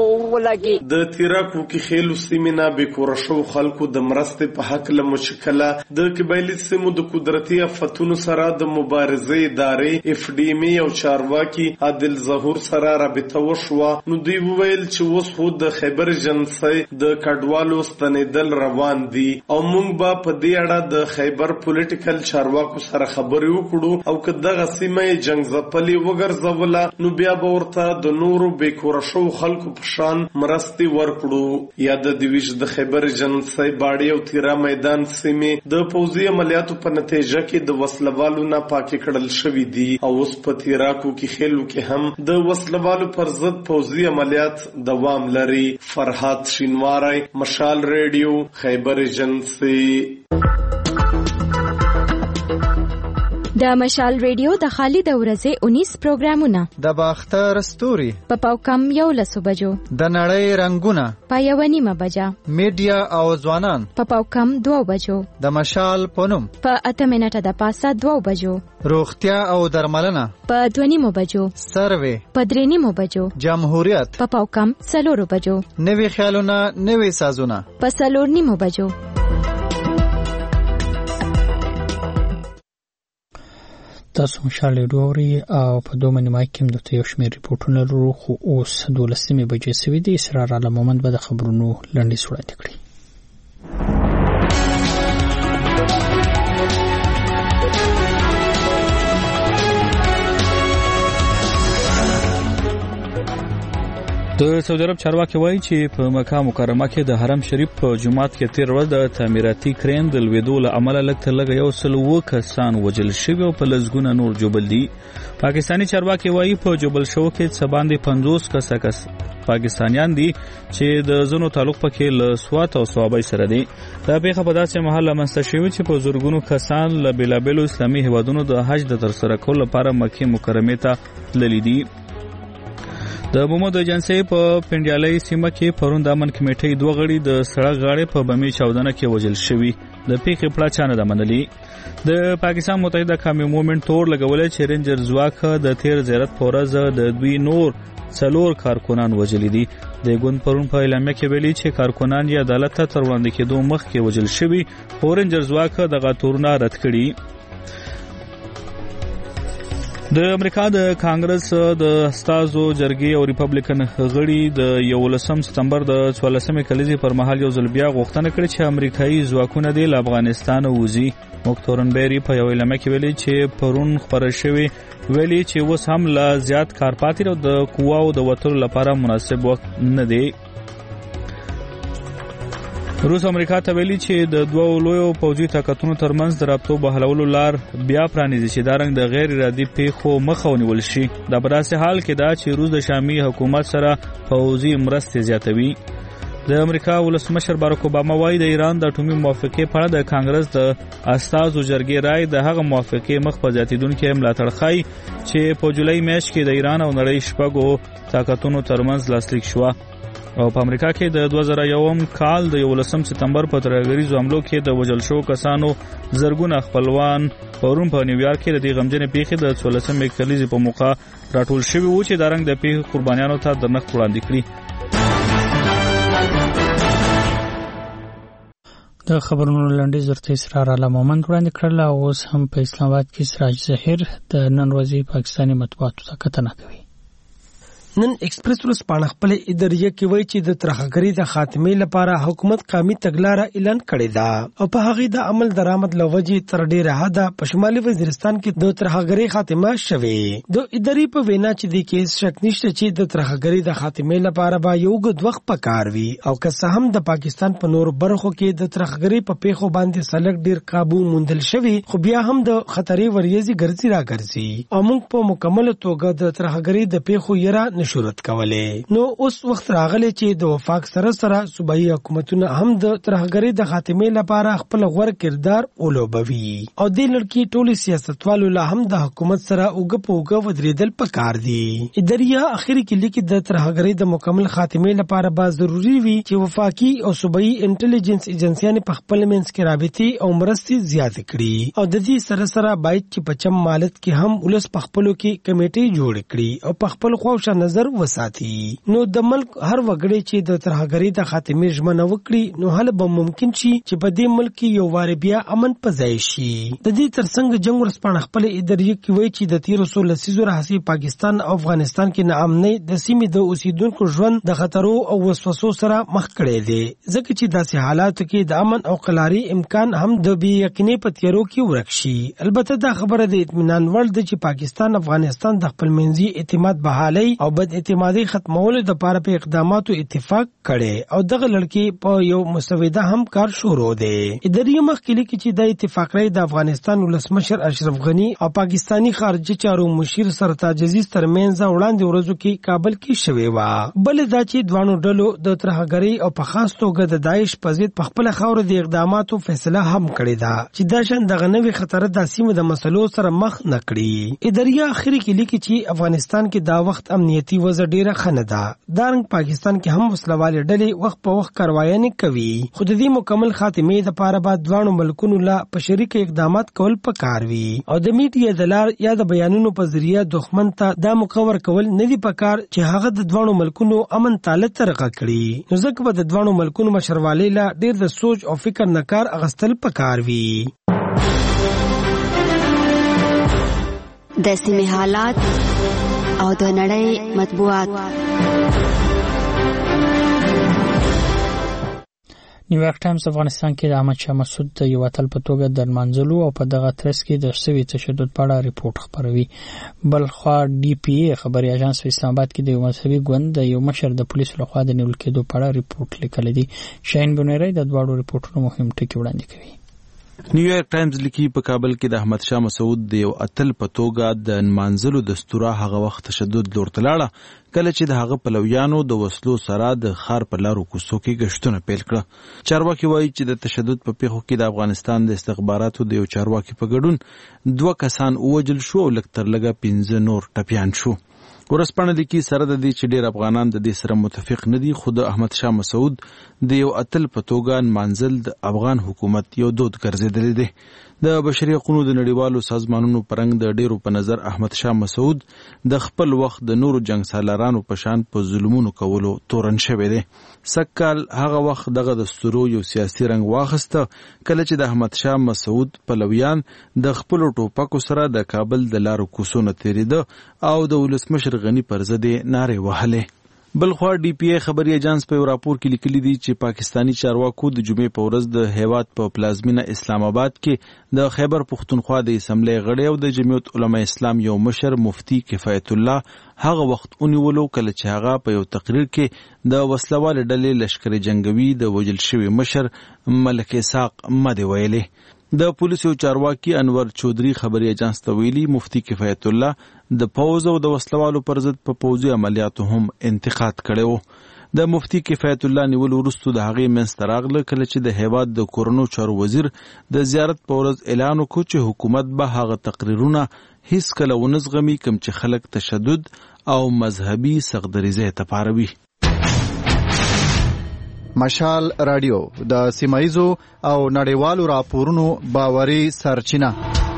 ولګي. د تیراکو کې خېلو سیمینه به کورشو خلکو د مرسته په حق له مشکله د قبایلی سیمو د قدرتي افتونو سره د مبارزې ادارې اف ډی ام او چارواکي عادل ظهور سره رابطه وشوه. نو دوی وویل چې اوس خو د خیبر جنسي د کډوالو ستنیدل روان دي او موږ به په دې اړه د خیبر پولیټیکل چارواکو سره خبرې وکړو او که دغه سیمه جنگ زپلي وګرځوله نو بیا به ورته د نورو بې کوره شو خلکو په شان مرستې ورکړو. یا د دیویش د خیبر جنسي باړې او تیرا میدان سیمې د پوځي عملیاتو په نتیجه کې د وسلوالو نه پاکې کړل شوي دي او اوس په تیراکو کې خېلو کې هم د وسلوالو پر ضد پوځي عملیات دوام لري. فرهاد شینواری، مشال ریډیو، خیبر جنسي. د مشال ریډیو د خالد ورځې 19 پروګرامونه د باختر ستوري په پاوکم 11 بجو د نړۍ رنگونه په 1:30 بجا میډیا او ځوانان په پاوکم 2 بجو د مشال پونم په 8 منټه د پاسه 2 بجو روغتیا او درملنه په 2:30 بجو سروې په 3:30 بجو جمهوریت په پاوکم 4 بجو نوي خیالونه نوي سازونه په 4:30 بجو. تاسو مشال ډوري او په دوه نیمه کې د یو شمېر ریپورتونو لرو خو اوس 12 بجې سوي دي. اسرار علی مومند به د خبرونو لنډیز وړاندې کړي. د سعودي عرب چارواکي وایي چې په مکه مکرمه کې د حرم شریف په جومات کې تیر ورځ د تعمیراتي کرین د لویدو له امله لږ تر لږه 100 کسان وژل شوي او په لسګونه نور جوبل دي. پاکستاني چارواکي وایي په جوبل شوو کې څه باندې 50 کس پاکستانیان دي چې د زونو تعلق پکې له سوات او صوابۍ سره دي. دا پیښه په داسې مهال رامنځته شوې چې په زورګونو کسان له بېلابېلو اسلامي هیوادونو د حج د ترسره کولو لپاره مکې مکرمې ته تللي دي. د بومو د ایجنسی په پنډیالۍ سیمه کې پرون د امن کمیټې 2 غړي د سړک غاړې په بمي چاودنه کې وژل شوي. د پیښې پړه چا نه ده منلې. د پاکستان متحده قومي موومنټ تور لګولې چې رینجر ځواک د تیر زیارت په ورځ د دوی نور 4 کارکونان وژلي دي. د ګوند پرون په اعلامیه کې ویلي چې کارکونان یې عدالت ته تر وړاندې کېدو مخکې وژل شوي خو رینجر ځواک دغه تورونه رد کړي. د امریکا د کانګرس د استازو جرګې او ریپبلیکن غړي د 11 سپتمبر د 14مې کلیزې پر مهال یو ځل بیا غوښتنه کړې چې امریکایي ځواکونه د افغانستان ووځي. مکتورنبری په یو اعلامیه کې ویلي چې پرون خبره شوې ویلي چې اوس هم لا زیات کار پاتې او د قواو د وټر لپاره مناسب وخت نه دی. روس امریکا ته ویلي چې د دوه لویو پوځي طاقتونو ترمنځ د رابطو بحالولو لار بیا پرانیزي چې دا رنګ د غیر ارادي پیښو مخه ونیول شي. دا په داسې حال کې دا چې روس د شامي حکومت سره پوځي مرستې زیاتوي. د امریکا ولسمشر باراک اوباما وایي د ایران د اټومي موافقې په اړه د کانګرس د استازو جرګې رائے د هغه موافقې مخ په زیاتیدونکو ملاتړ ښيي چې په جولای میاشت کې د ایران او نړۍ شپږو طاقتونو ترمنځ لاسلیک شوه. او په امریکا کې د 2001 کال د 11 سپتمبر په ترهګریزو حملو کې د وژل شوو کسانو زرګونه خپلوان پرون په نیویارک کې د دې غمجنې پیښې د 14مې کلیزې په موقع راټول شوي وو چې دا رنګ د پیښې قربانیانو ته درنښت وړاندې کړي. د خبرونو لنډیز ورته اسرار علی مومند وړاندې کړل او اوس هم په اسلام آباد کې سراج ظهیر د نن ورځې پاکستاني مطبوعاتو ته کتنه کوي. نن ایکسپریس ورځ پاڼه خپل اداریه کې وایي چې د ترهګرۍ د خاتمې لپاره حکومت قومي تګلاره اعلان کړې ده او په هغه د عمل درآمد لوجې تر ډیره حد په شمالي وزیرستان کې د ترهګرۍ خاتمه شوه. د ادارې په وینا چې د کیس شک نشته چې د ترهګرۍ د خاتمې لپاره به یو غد وخت پکار وي او که څه هم د پاکستان په نور برخو کې د ترهګرۍ په پیښو باندې سلګ ډیر قابو موندل شوی خو بیا هم د خطرې وریځي ګرځي راګرځي او موږ په مکمل توګه د ترهګرۍ د پیښو یره شروط کولې. نو اوس وخت راغلی چې د وفاق سره صوبایي حکومتونه هم د ترهګرۍ د خاتمې لپاره خپل غوړ کردار اولوبوي او د لړکی ټولي سیاستوالو له هم د حکومت سره اوګه پوګه ودرېدل پکار دي. اداریا اخیری کې لیکي د ترهګرۍ د مکمل خاتمې لپاره به ضروری وي چې وفاقي او صوبایي انټيليجنس ایجنسيانې په خپل منځ کې رابطې او مرستې زیات کړي او د دې سره سره باید چې په چم مالت کې هم ولس په خپلو کې کمیټې جوړ کړي او په خپل خوښه نظر وساتي. نو د ملک هر وګړي چې د ترهګرۍ د خاتمې ژمنه وکړي نو هله به ممکن شي چې په دې ملک کې یو واره بیا امن پځای شي. د دې ترڅنګ جنگ ورسپانه خپل ادارې کې وایي چې د 1300 لسیزو راهیسې پاکستان او افغانستان کې ناامنۍ د سیمې د اوسیدونکو ژوند د خطرو او وسوسو سره مخ کړي دي ځکه چې داسې حالاتو کې د امن او قلاري امکان هم د بې یقیني په تیارو کې ورک شي. البته دا خبره د اطمینان وړ ده چې پاکستان افغانستان د خپل منځي اعتماد بحالي او بد اعتمادي ختمولو د پاره په اقداماتو اتفاق کړي او دغه لړکی په یو مسوده هم کار شروع دی. اداري مخکلي کې چې د اتفاق لري د افغانستان ولسمشر اشرف غنی او پاکستانی خارجه چارو مشیر سرتاج عزیز ترمنځ وړاندې ورځو کې کابل کې شوې و. بل دا چې دوانو ډلو د ترهګری او په خاص توګه د داعش په ضد په خپل خاور د اقداماتو فیصله هم کړې ده چې دا شان دغه نوې خطر د سیمې د مسلو سره مخ نکړي. اداري اخري کې لیکي چې افغانستان کې دا وخت امنیتي وضع ډیره خنه ده. دارنګ پاکستان کې هم وسلوال ډلې وخت په وخت کاروایانې کوي. خو د دې مکمل خاتمه لپاره بعد دوانو ملکونو لا په شریک اقدامات کول پکار وي او د میډیا د لار یا د بیانونو په ذریعہ دښمن ته دا مقرر کول نه دی پکار چې هغه د دوانو ملکونو امن تعالی ترغه کړي. نو ځکه به د دوانو ملکونو مشروالۍ لا ډیر د سوچ او فکر نه کار اغستل پکار وي. د سیمې حالات او د نړۍ مطبوعات. نیویارک ټایمز افغانستان کې د احمد شاه مسعود د یو اتل په توګه د نمانځلو او په دغه ترڅ کې د شوي تشدد په اړه ریپورت خپروي. بل خوا ډي پی ای خبري اژانس په اسلام آباد کې د یو مذهبي ګوند د یو مشر د پولیسو لخوا د نیول کېدو په اړه ریپورت لیکلی دی. شاهین بنيري د دواړو ریپورتونو مهم ټکي وړاندې کوي. نیویارک ټایمز لیکي په کابل کې د احمد شاه مسعود د یو اتل په توګه د نمانځلو دستور هغه وخت تشدد لور تلاړه کله چې د هغه پلویانو د وسلو سره د خار په لارو کوڅو کې گشتونه پیل کړه. چارواکي وایي چې د تشدد په پیښو کې د افغانستان د استخباراتو د یو چارواکي په ګډون 2 کسان ووژل شو او لږ تر لږه 15 نور ټپیان شو. ورسپانه لیکي سره د دې چې ډېر افغانان د دې سره متفق نه دي خو د احمد شاه مسعود د یو اتل په توګه نمانځل د افغان حکومت یو دود ګرځېدلی دی. د بشري حقوقو د نړیوالو سازمانونو پرنګ د ډیرو په نظر احمد شاه مسعود د خپل وخت د نورو جنگ سالارانو په شان په ظلمونو کولو تورن شوی دی. سکهال هغه وخت دغه دستور یو سیاسي رنګ واخیسته کله چې د احمد شاه مسعود پلویان د خپل ټوپکو سره د کابل د لارو کوڅو نه تېرېده او د ولسمشر غنی پر ضد نارې وهلې. بلخوا ډي پی ای خبري اژانس په راپور کې لیکلي دي چې پاکستانی چارواکو د جمعې په ورځ د هیواد په پلازمینه اسلام آباد کې د خیبر پختونخوا د اسمبلی غړی او د جمعیت علماء اسلام یو مشر مفتی کفایت الله هغه وخت اونیولو کله چې هغه په یو تقریر کې د وسلوال ډلې لشکر جنگوي د وژل شوي مشر ملک اسحاق مده ویلې. د پولیسو چارواکي انور چودري خبري اژانس ته ویلي مفتی کفایت الله د پوز او د وسلوالو پر ضد په پوځي عملیاتو هم انتقاد کړو. د مفتی کفایت الله نیول وروسته د هغې منځته راغله کله چې د هیواد د کورونو چارو وزیر د زیارت په ورځ اعلان وکړ چې حکومت به هغه تقریرونه هیڅ کله ونه زغمي کوم چې خلک تشدد او مذهبي سخدریزۍ ته پاروي. مشال رادیو د سیمایزو او نړیوالو راپورونو باوري سرچینه.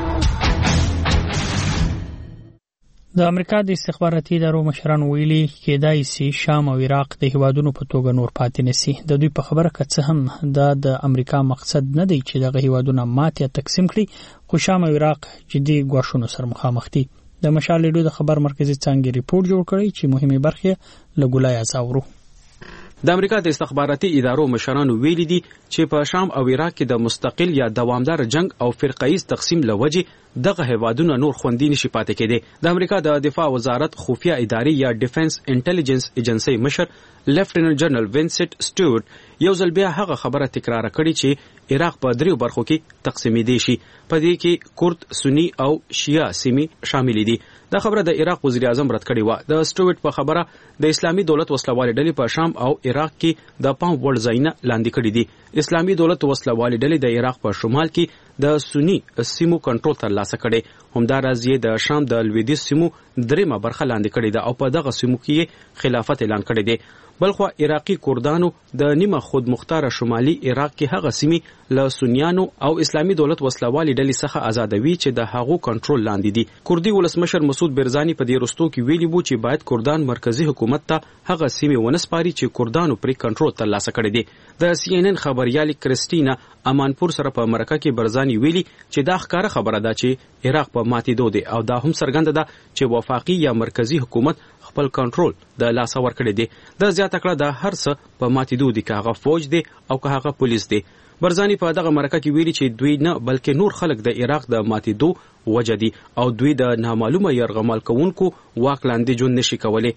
د امریکا د استخباراتي ادارو مشران ویلي کېدای شي شام او عراق د هیوادونو په توګه نور پاتې نشي. د دوی په خبره که څه هم د امریکا مقصد نه دی چې دغه هیوادونه مات یا تقسیم کړي خو شام او عراق جدي ګواښونو سره مخامخ دي. د مشال رادیو د خبر مرکزي څانګې ریپورت جوړ کړی چې مهمه برخه له ګولای ازاورو. د امریکا د استخباراتي ادارو مشرانو ویلي دي چې په شام او عراق کې د مستقل یا دوامدار جنگ او فرقایز تقسیم لوجه دغه هیوادونه نور خوندي نشي پاتې کېدي. د امریکا د دفاع وزارت خفیه ادارې یا ډیفنس انټيليجنس ایجنسی مشر لیفټیننټ جنرال وینسنت سټیوارت یو ځل بیا هغه خبره تکرار کړې چې عراق په 3 برخو کې تقسیمېدی شي. په دې کې کورد، سنی او شیعه سیمې شامل دي. دا خبره د عراق وزیر اعظم رد کړې و. د سټیوارت په خبره د اسلامي دولت وسلوالې ډلې په شام او عراق کې د پام وړ ځایونه لاندې کړي دي. اسلامي دولت وسلوالې ډلې د عراق په شمال کې د سنی سیمو کنټرول ترلاسه کړي. همداراز یې د شام د لویدیځ سیمو 3 برخه لاندې کړي ده او په دغه سیمو کې خلافت اعلان کړی دی. بلخوا عراقي کردانو د نیمه خود مختار شمالي عراق کې هغه سیمې له سنیانو او اسلامي دولت وسلوالې ډلې څخه آزادوي چې د هغو کنټرول لاندې دي. کردي ولسمشر مسعود برزاني په دې رستو کې ویلي وو چې باید کردان مرکزی حکومت ته هغه سیمې ونسپاري چې کردانو پرې کنټرول ترلاسه کړی دی. د CNN خبريالي کریسټینا امانپور سره په مرکه کې برزاني ویلي چې دا ښکاره خبره ده چې عراق په ماتېدو دی او دا هم څرګنده ده چې وفاقي یا مرکزی حکومت خپل کنټرول د لاس ورکړی دی. د زیاته کړه د هر څه په ماتېدو دي که هغه فوج دی او که هغه پولیس دی. برزاني په دغه مرکه کې ویلي چې دوی نه بلکې نور خلک د عراق د ماتېدو وجه دي او دوی د نامعلومه یرغمال کوونکو واک لاندې ژوند نشي کولی.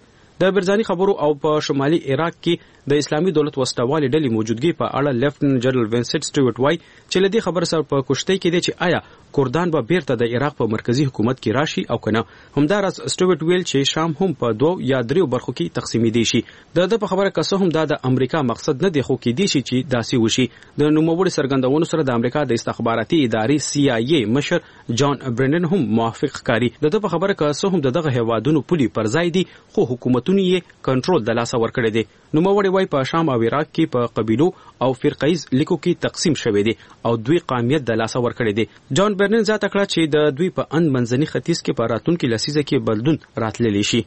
د برزاني خبرو او په شمالي عراق کې د اسلامي دولت وسټوالي ډلې موجودګي په اړه لیفټننټ جنرال وینسنټ سټیوارټ وای چې لدی خبر سره په کوشتۍ کې دي چې آیا کردان به بیرته د عراق په مرکزی حکومت کې راشي او کنه. همدارس سټیوارټ ویل چې شام هم په 2 یا 3 برخو کې تقسیمې دي شي. د په خبره کسه هم د امریکا مقصد نه دی خو کې دي چې داسي وشي. د نوموړي سرګندونو سره د امریکا د استخباراتي ادارې CIA مشر جان برنن هم موافق ښکاري. د په خبره کسه هم دغه هوادونو پولي پر ځای دي خو حکومتونه یې کنټرول د لاسه ورکړي دي. نوموړي وای په شام او عراق کې په قبيلو او فرقایز لیکو کې تقسیم شوی دي او دوی قومیت د لاسه ورکړي دي. جان برنن ذات کړه چې د دوی په ان منځني ختیځ کې په راتلونکي لسیزه کې بلدون راتللی شي.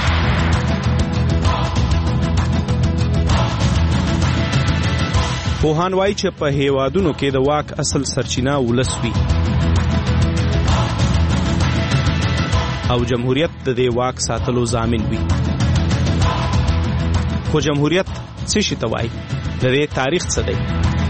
پوهان وایي چې په هیوادونو کې د واک اصل سرچینه ولس وي او جمهوریت د دې واک ساتلو ضامن وي. خو جمهوریت څه شي ته وایي؟ د دې تاریخ څه دی؟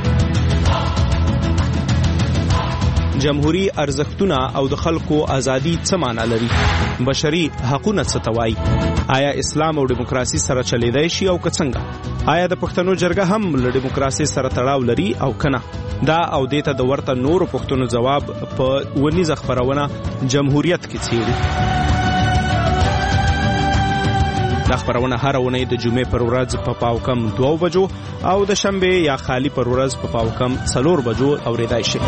جمهوری ارزښتونه او د خلکو ازادي څه معنا لري؟ بشري حقوقونه څه ته وایي؟ آیا اسلام او دیموکراسي سره چلیدای شي او که څنګه؟ آیا د پښتنو جرګه هم له دیموکراسي سره تړاو لري او کنه؟ دا او دیته د ورته نورو پښتنو جواب په ونیزه خبرونه جمهوریت کې څیړي. دا خبرونه هر ونې د جمعې پر ورځ په پاوکم 2 بجو او د شنبه یا خالی پر ورځ په پاوکم 4 بجو اوریدای شي.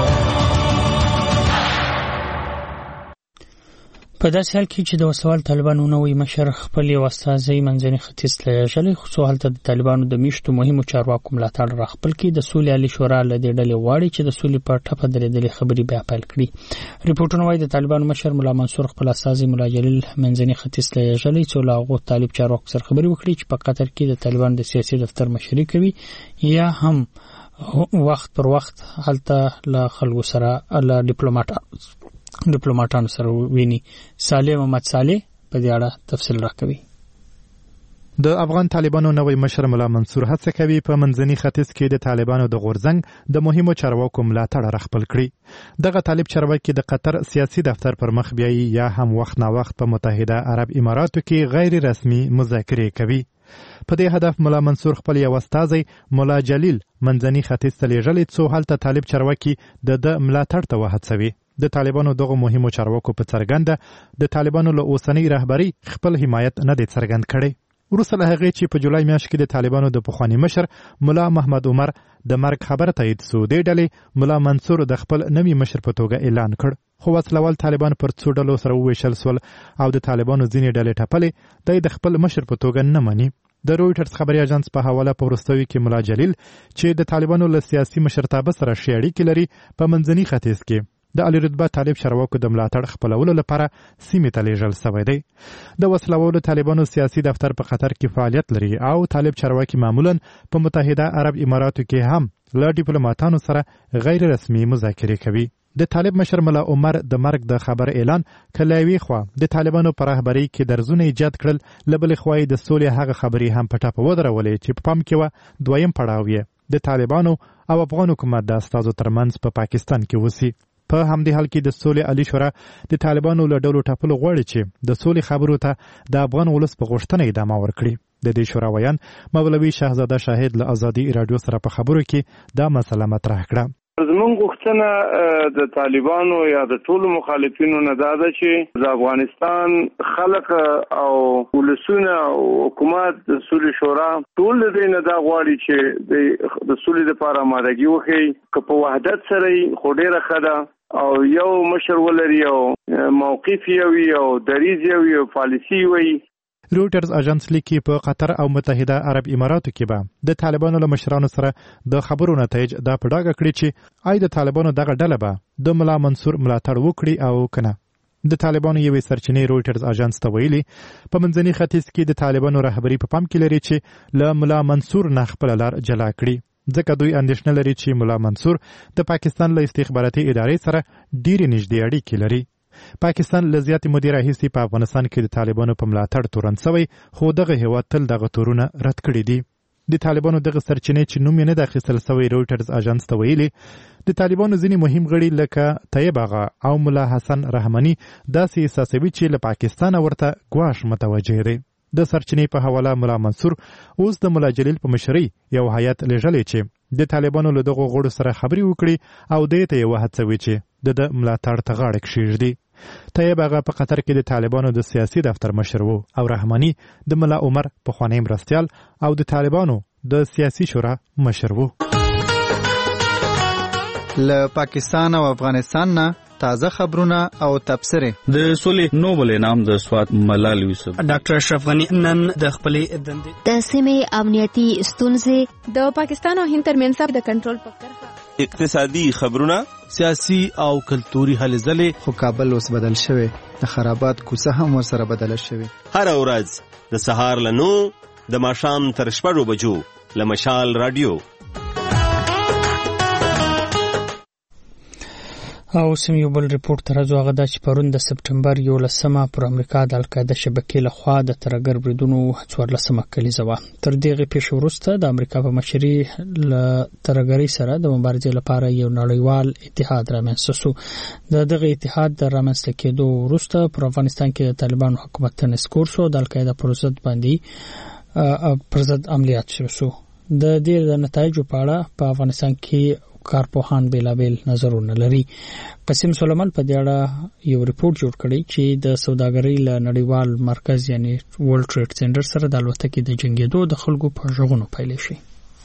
په داسې حال کې چې د وسوال طالبانو نوې مشر خپل یو استازی منځني ختیځ ته لېږلی خو هلته د طالبانو د میشتو مهمو چارواکو ملاتړ را خپل کړي. د سولې عالي شورا له دې ډلې غواړي چې د سولې په ټپه درېدلې خبرې بیا پیل کړي. ریپورټونه وایي د طالبانو مشر ملا منصور خپل استازی ملا جلیل منځني ختیځ ته لېږلی چې له هغو طالب چارواکو سره خبرې وکړي چې په قطر کې د طالبانو د سیاسي دفتر مشري کوي یا هم وخت پر وخت هلته له خلکو سره له ډیپلوماټانو سره ویني. صالح محمد صالح په دې اړه تفصیل راکوي. د افغان طالبانو نوې مشر ملا منصور هڅه کوي په منځني ختیځ کې د طالبانو د غورځنګ د مهمو چارواکو ملاتړ راخپل کړي. دغه طالب چارواکي د قطر سیاسي دفتر پر مخ بیایي یا هم وخت نا وخت په متحده عرب اماراتو کې غیر رسمي مذاکرې کوي. په دې هدف ملا منصور خپل یو استازی ملا جلیل منځني ختیځ ته لېږلی څو هلته طالب چارواکي د ملاتړ ته وهڅوي. د طالبانو دغه مهمو چارواکو په څرګنده د طالبانو له اوسنۍ رهبري خپل حمایت نه دی څرګند کړی. وروسته له هغې چې په جولای میاشت کې د طالبانو د پخواني مشر ملا محمد عمر د مرګ خبره تایید سو، دې ډلې ملا منصور د خپل نوي مشر په توګه اعلان کړ. خو وسلوال طالبان پر څو ډلو سره وویشل سول او د طالبانو ځینې ډلې ټپلې د خپل مشر په توګه نه مني. د رویټرز خبري اژانس په حواله په وروستیو کې ملا جلیل چې د طالبانو له سیاسي مشرتابه سره ښې اړیکې لري په منځني ختیځ کې د علي رتبه طالب چارواکو د ملاتړ خپلولو لپاره سیمې ته لیږل سوی دی. د وسلوالو طالبانو سیاسي دفتر په قطر کې فعالیت لري او طالب چارواکي معمولا په متحده عرب اماراتو کې هم له ډیپلوماټانو سره غیر رسمي مذاکرې کوي. د طالب مشر ملا عمر د مرګ د خبر اعلان کلاوي خو د طالبانو پر رهبرۍ کې درزونه ایجاد کړل، لبل خوای د سولې هغه خبري هم په ټاپه ودرولې چې په پام کې و دویم پړاو یې د طالبانو او افغان حکومت د استازو ترمنځ په پاکستان کې وسی. په همدې حال کې د سولې عالي شورا د طالبانو له ډلو ټاپلو غواړي چې د سولې خبرو ته د افغان ولس په غوښتنه ادامه ورکړي. د دې شورا ویان مولوي شهزاده شاهد له ازادي رادیو سره په خبرو کې دا مسله مطرح کړه. زمونږ غوښتنه د طالبانو یا د ټولو مخالفینو نه دا ده چې د افغانستان خلک او ولسونه او حکومت د سولې شورا ټول د دې نه دا غواړي چې د سولې لپاره آمادګي وښیي، که په وحدت سره خو ډېره ښه ده او یو مشر ولري او موقف یو وي او دریځ یو وي او پالیسي وي. رویټرز اژانس لیکي په قطر او متحده عرب اماراتو کې به د طالبانو له مشرانو سره د خبرو نتایج دا په ډاګه کړي چې آی د طالبانو دغه ډله به د ملا منصور ملاتړ وکړي او کنه. د طالبانو یوې سرچینې رویټرز اژانس ته ویلي په منځني ختیځ کې د طالبانو رهبري په پام کې لري چې له ملا منصور نه خپل لار جلا کړي، ځکه دوی اندېښنه لري چې ملا منصور د پاکستان له استخباراتي ادارې سره ډېرې نږدې اړیکې لري. پاکستان له زیاتې مودې راهیسې په افغانستان کې د طالبانو په ملاتړ تورن سوی، خو دغه هیواد تل دغه تورونه رد کړي دي. د طالبانو دغه سرچینې چې نوم یې نه دی اخیستل سوی رویټرز اژانس ته ویلي د طالبانو ځینې مهم غړي لکه طیب آغا او ملا حسن رحماني داسې احساسوي چې له پاکستانه ورته ګواښ متوجه دی. د سرچینې په حواله ملا منصور اوس د ملا جلیل په مشرۍ یو هیات لېږلی چې د طالبانو له دغو غړو سره خبرې وکړي او دې ته یې وهڅوي چې د ملاتړ ته غاړه کښېږدي. طیب هغه په قطر کې د طالبانو د سیاسي دفتر مشر و او رحماني د ملا عمر پخوانی مرستیال او د طالبانو د سیاسي شورا مشر و. له پاکستان او افغانستان نه تازه خبرونه او تبصرې. د سولې نوبل انعام د سوات ملال یوسف ډاکټر اشرف غنی نن د خپلې دندې د سیمې امنیتي ستونزې د پاکستان او هند ترمنځ د کنټرول په کرښه اقتصادي خبرونه سیاسي او کلتوري هلې ځلې. خو کابل اوس بدل شوی د خرابات کوڅه هم ورسره بدله شوی. هر ورځ د سهار له 9 د ماښام تر 6 بجو له مشال رادیو. او سم یو بل ریپورت ترځو هغه د پرون د سپټمبر 11 پر امریکا د القاعده شبکې لخوا د ترګر بریدونو 14 کلیزه و. تر دغه پیښ وروسته د امریکا په مشري ل ترګری سره د مبارزې لپاره یو نړیوال اتحاد رامنځته شو. دغه اتحاد د رامنځته کېدو وروسته پر افغانستان کې د طالبان حکومت تنسکور شو د القاعده پر ضد باندې پر ضد عملیات شروع شو. د دې د نتایجو په اړه په افغانستان کې کارپوهان بیلابیل نظرونه لري. قسم سلیمان په دې اړه یو ریپورت جوړ کړی چې د سوداګرۍ له نړیوال مرکز یعنی ورلد ټریډ سنټر سره د الوتکې د جنګېدو د خلکو په ژغونو پیل شي.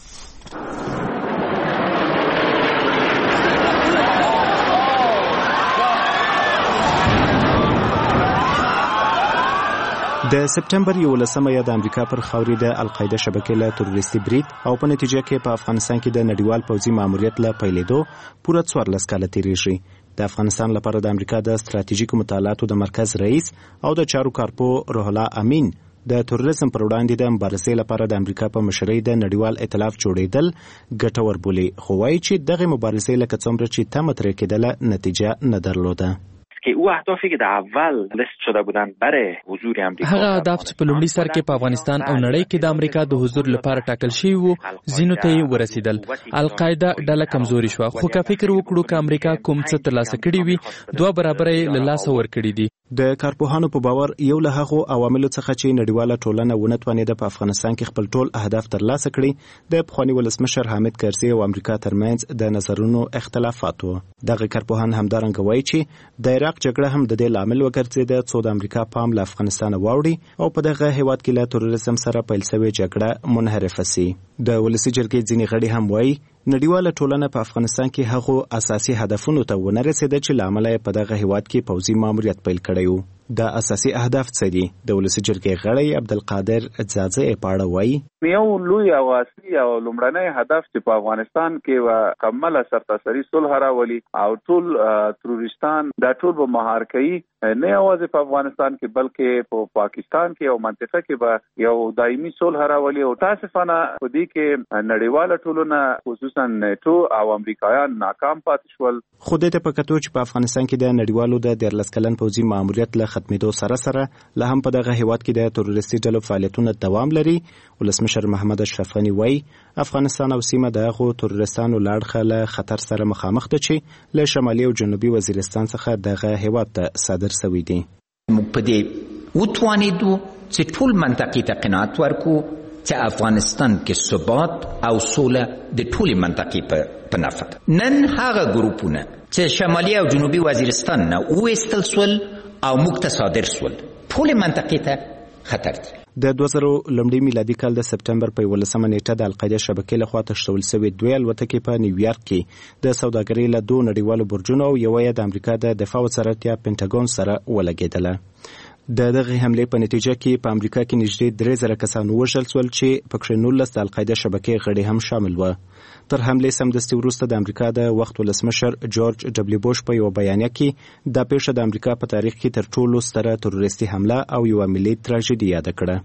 د سپټمبر 11 یا د امریکا پر خاورې د القاعده شبکې له تروریستي برید او په نتیجه کې په افغانستان کې د نړیوال پوځي ماموریت له پیلېدو پوره 14 کاله تیریږي. د افغانستان لپاره د امریکا د ستراتیژیکو مطالعاتو د مرکز رئیس او د چارو کارپو روح الله امین د تروریزم پر وړاندې د مبارزې لپاره د امریکا په مشرۍ د نړیوال ائتلاف جوړېدل ګټور بولي، خو وایي چې دغه مبارزې لکه څومره چې تمه ترې کېدله نتیجه نه درلوده. که او اهدافی که در اول لیست شده بودند برای حضور امریکا هغه اهداف چې په لومړي سر کې په افغانستان او نړۍ کې د امریکا د حضور لپاره ټاکل شوی وو زینو ته یې ورسېدل. القاعده ډله کمزوري شو، خو که فکر وکړو چې امریکا کوم څه ترلاسه کړي وي 2 برابر یې له لاسه ورکړي دي. د کارپوهانو په باور یو له هغو عواملو څخه چې نړیواله ټولنه ونه توانېده په افغانستان کې خپل ټول اهداف ترلاسه کړي د پخواني ولسمشر حامد کرزي او امریکا ترمنځ د نظرونو اختلافات وو. دغه کارپوهان همدارنګه وایي چې د عراق جګړه هم د دې لامل وګرځېده څو د امریکا پام له افغانستان واوړي او په دغه هیواد کې له تروریزم سره پیل شوې جګړه منحرفه سي. د ولسی جرګې ځینې غړي هم وایي نړیواله ټولنه په افغانستان کې هغو اساسي هدفونو ته ونه رسیده چې لامل یې په دغه هیواد کې پوځي ماموریت پیل کړی و. د اساسي اهداف څه دي؟ د ولسی جرګې غړی عبدالقادر ځاځي په اړه وایي یو لوی او اصلي او لومړنی هدف چې په افغانستان کې و کمله سرتاسري صلح راولي او ټول تروریستان دا ټول به مهار کوي، نه یوازې په افغانستان کې بلکې په پاکستان کې او منطقه کې به یو دایمي صلح راولي. او تاسفانه په دې کې نړیواله ټولنه خصوصا نیټو او امریکایان ناکام پاتې شول. خو دې ته په کتو چې په افغانستان کې د نړیوالو د 14 کلن پوځي ماموریت له ختمېدو سره له هم په دغه هیواد کې د تروریستي ډلو فعالیتونه دوام لري. ولسمشر محمد اشرف غنی وایي افغانستان او سیمه د هغو تروریستانو له اړخه له خطر سره مخامخ ده چې له شمالي او جنوبي وزیرستان څخه دغه هیواد ته صادر شوي دي. موږ په دې وتوانېدو چې ټول منطقې ته قناعت ورکړو چې افغانستان کې ثبات او سوله د ټولې منطقې په نفع ده. نن هغه ګروپونه چې شمالي او جنوبي وزیرستان نه وایستل سول او موږ ته صادر سول ټولې منطقې ته خطر دی. د 2000 لومړي میلادي کال د سپټمبر په 11 نیټه د القاعده شبکې لخوا تشکیل شوې 2 الوتکې په نیویارک کې د سوداګرۍ له 2 نړیوالو برجونو او یو یې د امریکا د دفاع وزارت یا پینټاګون سره ولګېدله. د دغه حملې په نتیجه کې په امریکا کې نږدې 3000 کسان وژل شول چې پکې 19 د القاعده شبکې غړي هم شامل و. تر حملې سمدستي وروسته د امریکا د وخت ولسمشر جورج ډبلیو بوش په یو بیانیه کې د پیښه د امریکا په تاریخ کې تر ټولو ستره تروریستي حمله او یو ملي تراژیدي یاد کړه.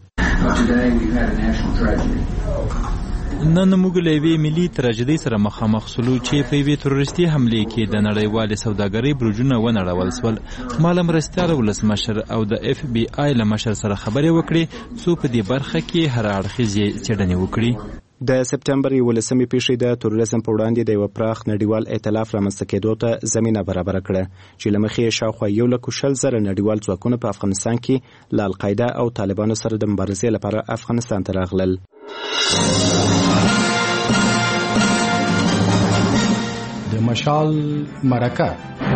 نن موږ له یوې ملي تراژیدۍ سره مخامخ شولو چې په یوې تروریستي حملې کې د نړیوالې سوداګرۍ برجونه ونړول شول. ما له مرستیال ولسمشر او د اف بی آی له مشر سره خبرې وکړې څو په دې برخه کې هر اړخیزې څېړنې وکړي. د سپټمبر 11 پیښې د تروریزم په وړاندې د یو پراخ نړیوال ائتلاف رامنځته کېدو ته زمینه برابر کړه چې لمخې شاوخوا 1,000 نړیوال ځواکونه په افغانستان کې له القاعده او طالبانو سره د مبارزې لپاره افغانستان ته راغلل. د مشال مرکه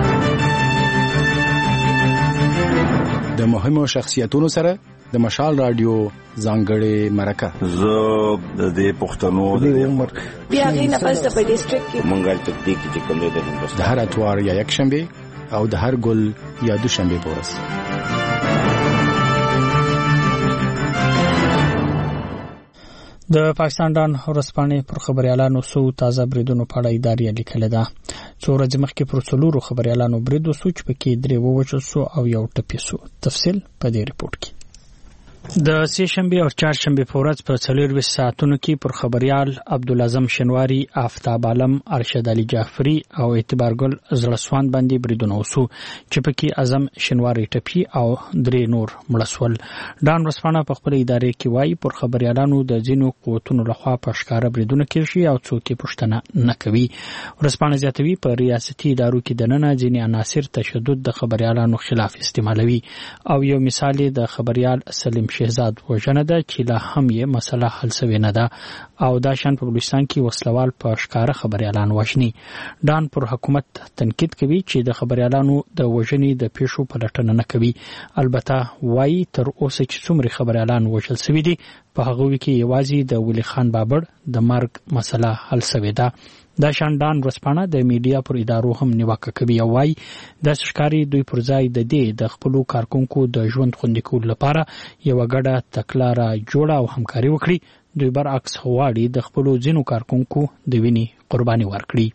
د مهمو شخصیتونو سره د مشال رادیو ځانګړې مرکه. زه د دې پښتنو د عمر بیا غي نه پس په ډیسټریکټ کې مونږه ته دې کې کوم د هندوستان د هر اتوار یا یک شنبه او د هر ګل یا دوشنبه پورس. د پاکستان ډان ورځپاڼې پر خبريالانو سو تازه بریدونو په اړه ادارې لیکل ده. څو ورځې مخکې پر څلورو خبريالانو برید وسو چې پکې 3 ووژل سو او یو ټپي سو. تفصیل په دې رپورت کې. د سه شنبه او چهارشنبه په ورځ په 24 ساعتونو کې پر خبريال عبدالعظم شنواری، آفتاب عالم، ارشد علي جعفری او اعتبار ګل زړسوان باندې بریدونه وسو چې پکې اعظم شنواری ټپي او 3 نور مړسول. ډان ورځپاڼه په خپل ادارې کې وایي پر خبريالانو د ځینو قوتونو لخوا په ښکارا بریدونه کیږي او څوک یې پوښتنه نه کوي. ورځپاڼه زیاتوي په ریاستي ادارو کې دننه ځینې عناصر تشدد د خبريالانو خلاف استعمالوي او یو مثال د خبريال سلیم شهزاد وژنه ده چې لا هم یې مسله حل شوې نه ده او دا شان په بلوچستان کې وسلوال په ښکارا خبريالان وژني. ډان پر حکومت تنقید کوي چې د خبريالانو د وژنې د پیښو پلټنه نه کوي. البته وایي تر اوسه چې څومره خبريالان وژل شوي دي په هغه کې یوازې د ولی خان بابړ د مرګ مسله حل شوې ده. دا شان ډان ورځپاڼه د میډیا پر ادارو هم نیوکه کوي او وایي د ښکاری دوی پر ځای د دې د خپل کارکونکو د ژوند خوندي کولو لپاره یو غډه تکلاره جوړه او همکاري وکړي. دوی برعکس غواړي د خپل ځینو کارکونکو د ویني قرباني ورکړي.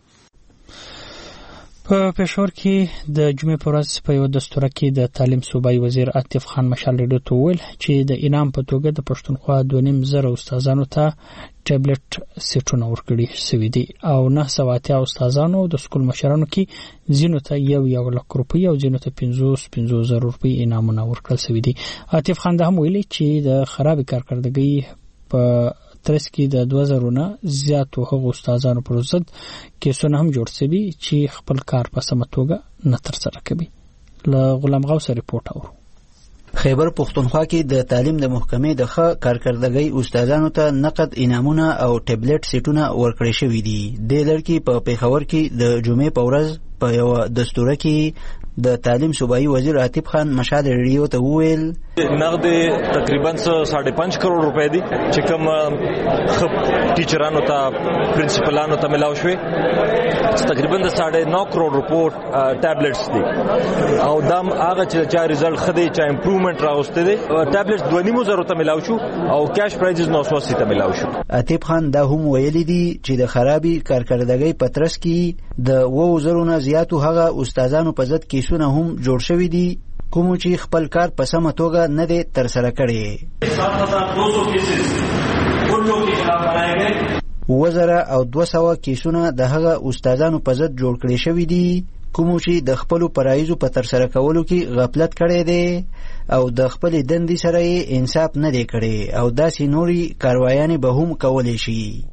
په پېښور کې د جمعې په ورځ په یو دستور کې د تعلیم صوبایي وزیر عاطف خان مشال ریډیو ته وویل چې د انعام په توګه د پښتونخوا 2.5 استادانو ته ټابلیټ سیټونه ورکړي شوي دي او 980 استادانو د سکول مشرانو کې ځینو ته 1 لک روپۍ او ځینو ته 50,000 روپۍ انعامونه ورکړل شوي دي. عاطف خان دا هم ویلي چې د خراب کارکردګۍ په ترڅ کې د 2000 نه زیاتو هغو استادانو پر ضد کیسونه هم جوړ شوي چې خپل کار په سمه توګه نه ترسره کوي. له غلام غوث رپورټ اورو. خیبر پښتونخوا کې د تعلیم د محکمې د ښه کارکردګۍ استادانو ته نقد انعامونه او ټابلیټ سیټونه ورکړي شوي دي. د لړکی په پیښور کې د جمعې په ورځ په یو دستور کې د تعلیم صوبایي وزیر عاطف خان مشال ریډیو ته وویل نقد تقریبا 5.5 کروڑ روپے دي چې کوم خپ ټیچرانو ته پرنسپلانو ته ملاو شوي. تقریبا د 9.5 کروڑ روپو ټابلیټس دي او دا هغه چې ریزلټ خدي چې امپروومنت راوسته دي. ټابلیټس 2.5 ته ملاو شو او کیش پرایزز 980 ته ملاو شو. عاطف خان دا هم ویلي دي چې د خرابي کارکردګۍ په ترڅ کې د 2000 نه زیاتو هغه استادانو په ضد کیسونه هم جوړ شوي دي کوم چې خپل کار په سمه توګه نه دی ترسره کړی. 7200 کیسونه د هغه استادانو په ضد جوړ کړي شوي دي کوم چې د خپل پرایزو په ترسره کولو کې غفلت کړی دی او د خپل دندې سره یې انصاف نه دی کړی او داسې نوري کاروایانې به هم کولی شي.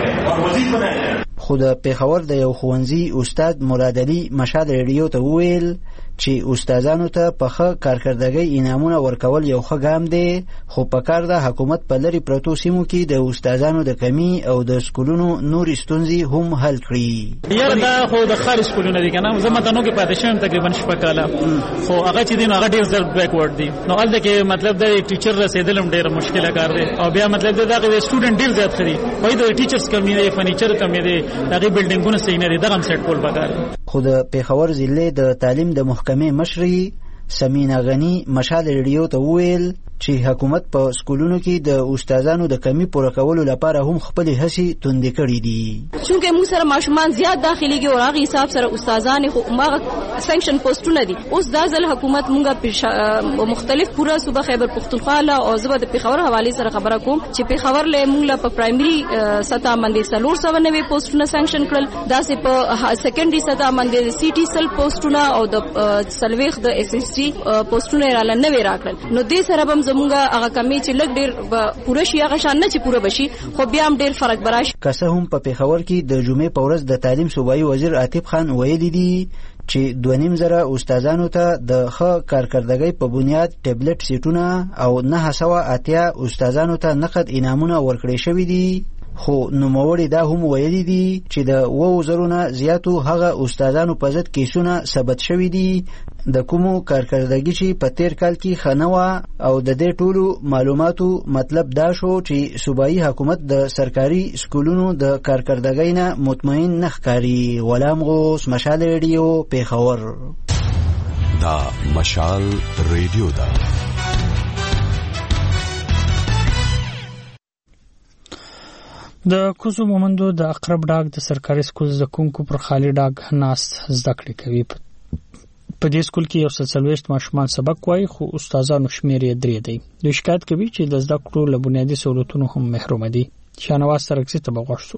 خو د پیښور د یو ښوونځي استاد مراد علي مشال ریډیو ته وویل چې استادانو ته په ښه کارکردګۍ انعامونه ورکول یو ښه ګام دی خو په کار ده حکومت په لرې پرتو سیمو کې د استادانو د کمی او د سکولونو نورې ستونزې هم حل کړي. یاره دا خو د ښار سکولونه دي که نه. زه متنو کې پاتې شوم تقریبا 6 کاله خو هغه چې دي نو هغه ډېر زر بیکورډ دي. نو هلته کې مطلب د ټیچر رسېدل هم ډېر مشکله کار دی او بیا مطلب د دغه سټوډنټ ډېر زیات ښه دي. وایي د ټیچرس کمی دی، فرنیچر کمی دی، هغې بلډینګونه صحیح نه دي. دغه هم سیټ کول پکار دی. خو د پیښور ضلع د تعلیم د محکمې مشري سمینا غنی مشال ریډیو ته وویل چې حکومت په سکولونو کې د استادانو د کمی پوره کولو لپاره هم خپلې هڅې توندې کړې دي. چونکه موږ سره ماشومان زیات داخليږي او هغه حساب سره استادان خو ماغه سنکشن پوسټونه دي. اوس دا ځل حکومت موږ مختلف پوره صوبه خیبر پختونخوا او زبر د پیښور حواله سره خبره کوم چې پیښور له موږ په پرایمري سطح باندې 390 پوسټونه سنکشن کړل. دا سه په سیکنډري سطح باندې سي ټي سل پوسټونه او د سلويخ د اس اس ټي پولیسي پوسټونه رااله نه راکړل نو دې سره هم زمونږ هغه کمی چې لګ ډیر پوره شي هغه شان نه چې پوره بشي خو بیا هم ډیر فرق براشي. که څه هم په پېښور کې د جمعې په ورځ د تعلیم صوبایي وزیر عاطف خان ویلي دي چې 2.5 استادانو ته د ښه کارکردګۍ په بنیاد ټابلیټ سیټونه او 980 استادانو ته نقد انعامونه ورکړي شوي دي خو نوموړي دا هم ویلي دي چې د 2000 نه زیاتو هغه استادانو په ضد کیسونه ثبت شوي دي د کومو کارکردګي چې په تیر کال کې ښه نه وه او د دې ټولو معلوماتو مطلب دا شو چې صوبایي حکومت د سرکاري سکولونو د کارکردګۍ نه مطمئن نه ښکاري. غلام غوث، مشال ریډیو، پېښور. دا مشال ریډیو ده. د کوزو مومندو د اقرب ډاګ د سرکاري سکول زده کوونکو پر خالي ډاګ ناست زده کړې کوي. په دې سکول کې 140 ماشومان سبق وایي خو استادانو شمېر یې 3 دی. دوی شکایت کوي چې د زده کړو له بنیادي سہولتونو هم محروم دي. شانواز سرکسي ته بغوښتو.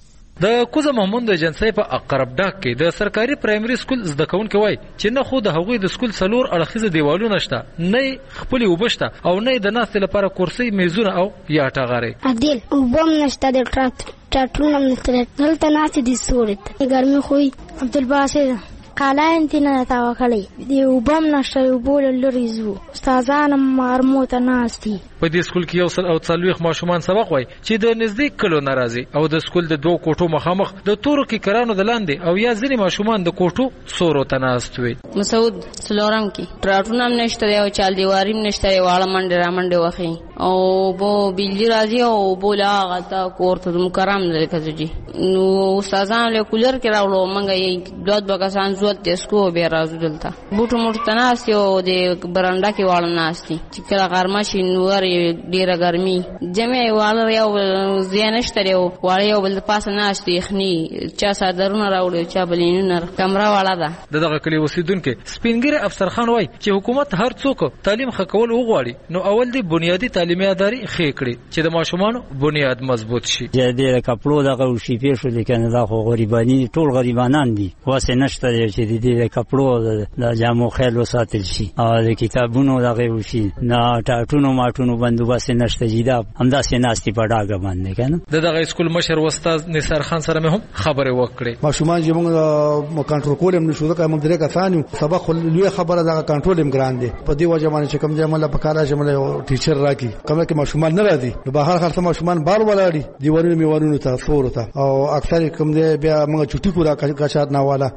د کوزه محمود ایجنسی په اقرب ډاک کې د سرکاري پرایمري سکول زده کوونکي وایي چې نه خو د هغوی د سکول 4 اړخیزه دیوالونه شته، نه خپل وبشته او نه د ناستې لپاره کرسي، میزونه او یا ټغارې. عادل وبم نشته د ټاټرونه نشته دلته ناستې دي سورت ګرمي خوې عبدالباسط قالا انتنا تاوکلی دی وبم نشته وبول لریزو استادان مرموت ناستي. په دې سکول کې 140 ماشومان سبق وایي چې د نزدیک کلو ناراضي او د سکول د 2 کوټو مخامخ د تورو کې کرانو د لاندې او یا ځینې ماشومان د کوټو سورو ته ناست وي. مسعود سلورم کې ټراټونه هم نشته او چال دیواري هم نشته واړه منډه را منډه وخی او بو بجلی راځي او بولا غتا کوړه مکرم لکهږي نو استادان له کولر کې راوړو مونږ یې دوه بکسان زوت دسکو به راځو دلته بوټو موټ تناسي او د برانډا کې واړه ناشتي چې کله غرمه شي نور ډیره ګرمي جمع واړه یو زیانشته یو واړه یو بل پاسه ناشتي خني چا صدرونه راوړو چا بلینونه کمره واړه ده. دغه کلی اوسیدونکو سپینګری افسر خان وای چې حکومت هر څوک تعلیم خکول وغواړي نو اول دی بنیادی تعلیمي ادارې خې کړي چې د ماشومانو بنیاد مضبوط شي. د کپړو دغه شی پیښو لیکنه دا خو غریبانی ټول غریبانان دي واسه نشته چې د کپړو د جامو خیال وساتل شي او د کتابونو دغه وشي نه ټاټونو ماټونو بندوبست نشته جیدا همداسې ناستي په ډاګه باندې کنه. دغه اسکول مشر استاد نثار خان سره هم خبره وکړه. ماشومان چې موږ کنټرول کولم نشو دا کوم درې کسانو سبق لوی خبره دا کنټرول هم ګران دي په دې وجه باندې چې کوم ځای مله په کاله شمله ټیچر راکی کومه کې ماشومان نه راځي نو بهر خاصه ماشومان بار ولاړي دیوالونو میوانونو ته فورته او اکثر کوم دې بیا موږ چټي پورا کاچات نه والا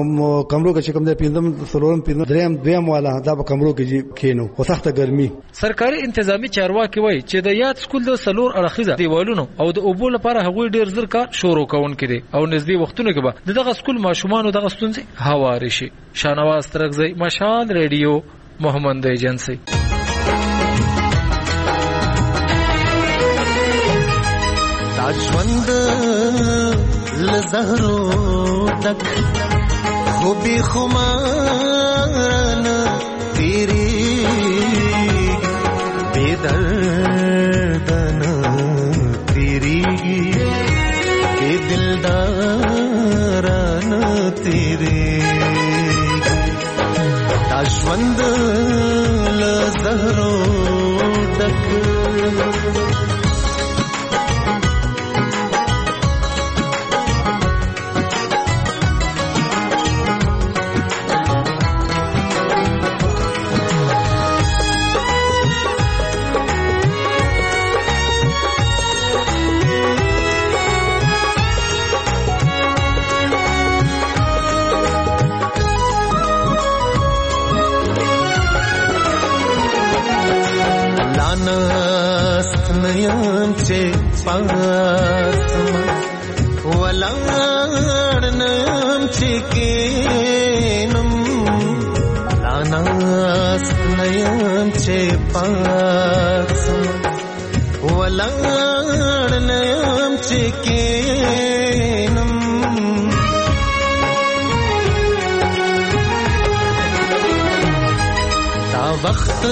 کمرو کې کوم دې پیندم سلورم پیندم دریم والا دا په کمرو کې کینو او سخته ګرمي. سرکاري انتظامی چارواکي وایي چې د یاد سکول د سلور اړخیزه دیوالونو او د اوبو لپاره هغوی ډیر زر کار شروع کوونکي دي او نږدې وختونو کې به دغه سکول ماشومان دغه ستونزې هواري شي. شانواز ترغزی، مشال ریډیو، محمد ایجنسی. ژوند لزهرو تک خوبی خمارن تیری بیدردن تیری که دلدارن تیری ژوند لزهرو تک نیم چه پاسما ولار نیم چه کینم لاناست نیم چه پاسما ولار نیم چه کینم تا وقت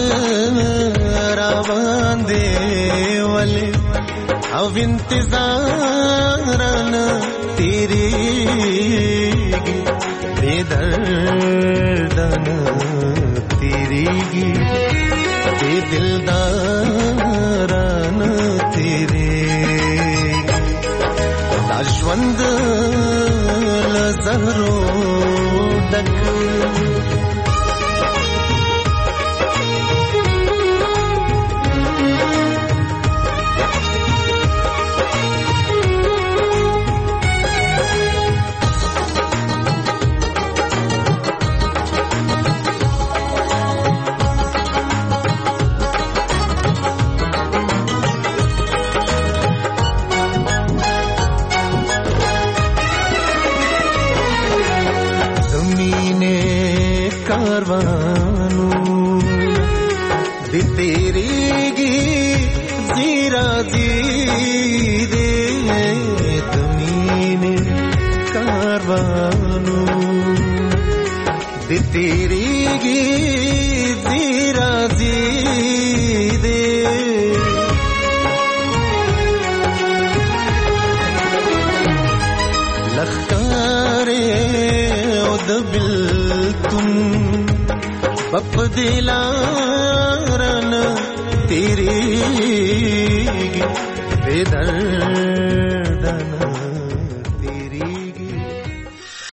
روان دی ولی او انتظارن تیری بے دردن تیری تیریږي دې دلداران تیریږي دا ژوند له زهرو ډک کاروانو دی تیریږي زیرا دې دمینه کاروانو دی تیریږي زیرا دې لخکاره او د بلتون بپ دلارن تیریږي بے درد